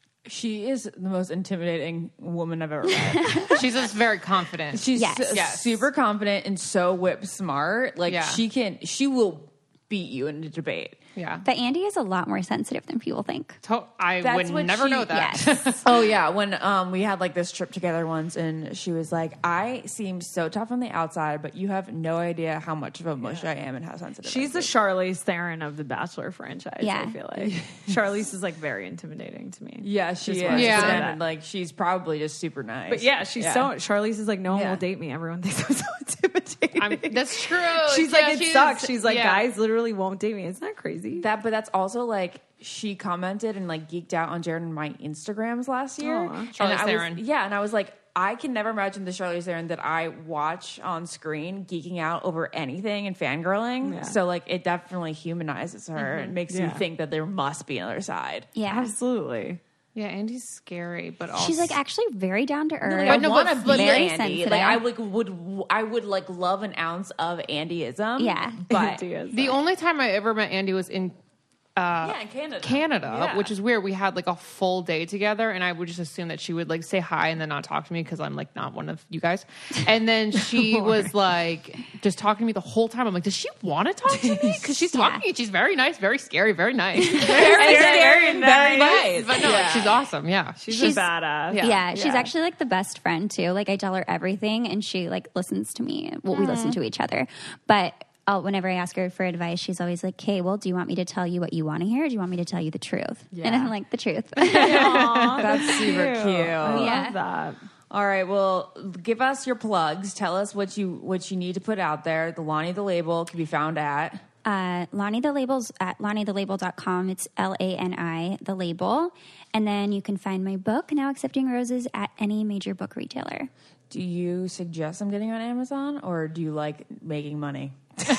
She is the most intimidating woman I've ever met. She's just very confident. She's Yes. s- Yes. super confident and so whip smart. Like Yeah. she can, she will beat you in a debate. yeah. But Andy is a lot more sensitive than people think. To- I That's would what never she- know that. Yes. Oh yeah, when um we had like this trip together once, and she was like, "I seem so tough on the outside, but you have no idea how much of a mush I am and how sensitive." She's I the can Charlize Theron of the Bachelor franchise. Yeah. I feel like Charlize is like very intimidating to me. be. Yeah, she Just is. wanted to Yeah. say And, that. like she's probably just super nice. But yeah, she's so Charlize is like no one Yeah. will date me. Everyone thinks I'm so intimidating. I'm, that's true. She's Yeah, like it she's- sucks. She's like yeah. guys literally won't date me. Isn't that crazy? that. But that's also like she commented and like geeked out on Jared and my Instagrams last year. Aw. And Charlize I Theron. was, yeah, and I was like, I can never imagine the Charlize Theron that I watch on screen geeking out over anything and fangirling. Yeah. So like it definitely humanizes her and makes Yeah. you think that there must be another side. Yeah. Absolutely. Yeah, Andy's scary, but also She's like actually very down to earth. Like, But I no, want but- to but be very Andy. sensitive. Like I like would I would like love an ounce of Andyism. Yeah. but Ideas. the only time I ever met Andy was in yeah, in Canada, Canada, Yeah. which is weird. We had like a full day together, and I would just assume that she would like say hi and then not talk to me because I'm like not one of you guys. And then she was like just talking to me the whole time. I'm like, does she want to talk to me? Because she's talking to me. She's very nice, very scary, very nice. very scary, very nice. But no, like, she's awesome. Yeah, She's, She's- a badass. Yeah. Yeah, she's actually like the best friend too. Like I tell her everything, and she like listens to me. Well, we listen to each other, but I'll, whenever I ask her for advice, she's always like, "Hey, well, do you want me to tell you what you want to hear, or do you want me to tell you the truth?" And I'm like, "The truth." That's super cute. I Yeah. love that. All right, well, give us your plugs. Tell us what you what you need to put out there. The Lonnie the Label can be found at. uh, Lonnie the Label's at lonnie the label dot com. It's L A N I, the label. And then you can find my book, Now Accepting Roses, at any major book retailer. Do you suggest I'm getting on Amazon, or do you like making money?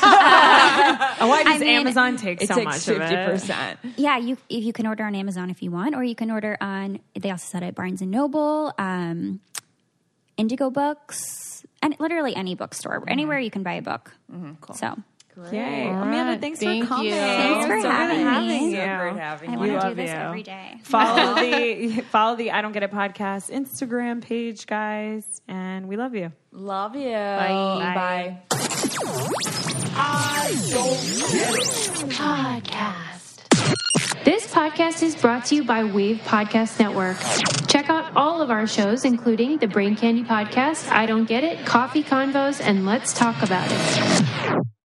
Why does I mean, Amazon take It so takes much of fifty it? percent. Yeah, you you can order on Amazon if you want, or you can order on, they also sell it at Barnes and Noble, um, Indigo Books, and literally any bookstore. Anywhere you can buy a book. Cool. So Yay. All Amanda, right. thanks Thank for coming. you. Thanks for So good having me. you. So great having I you. want to love do this you. every day. Follow the follow the I Don't Get It podcast Instagram page, guys, and we love you. Love you. Bye. Bye. Podcast. This podcast is brought to you by Wave Podcast Network. Check out all of our shows, including the Brain Candy Podcast, I Don't Get It, Coffee Convos, and Let's Talk About It.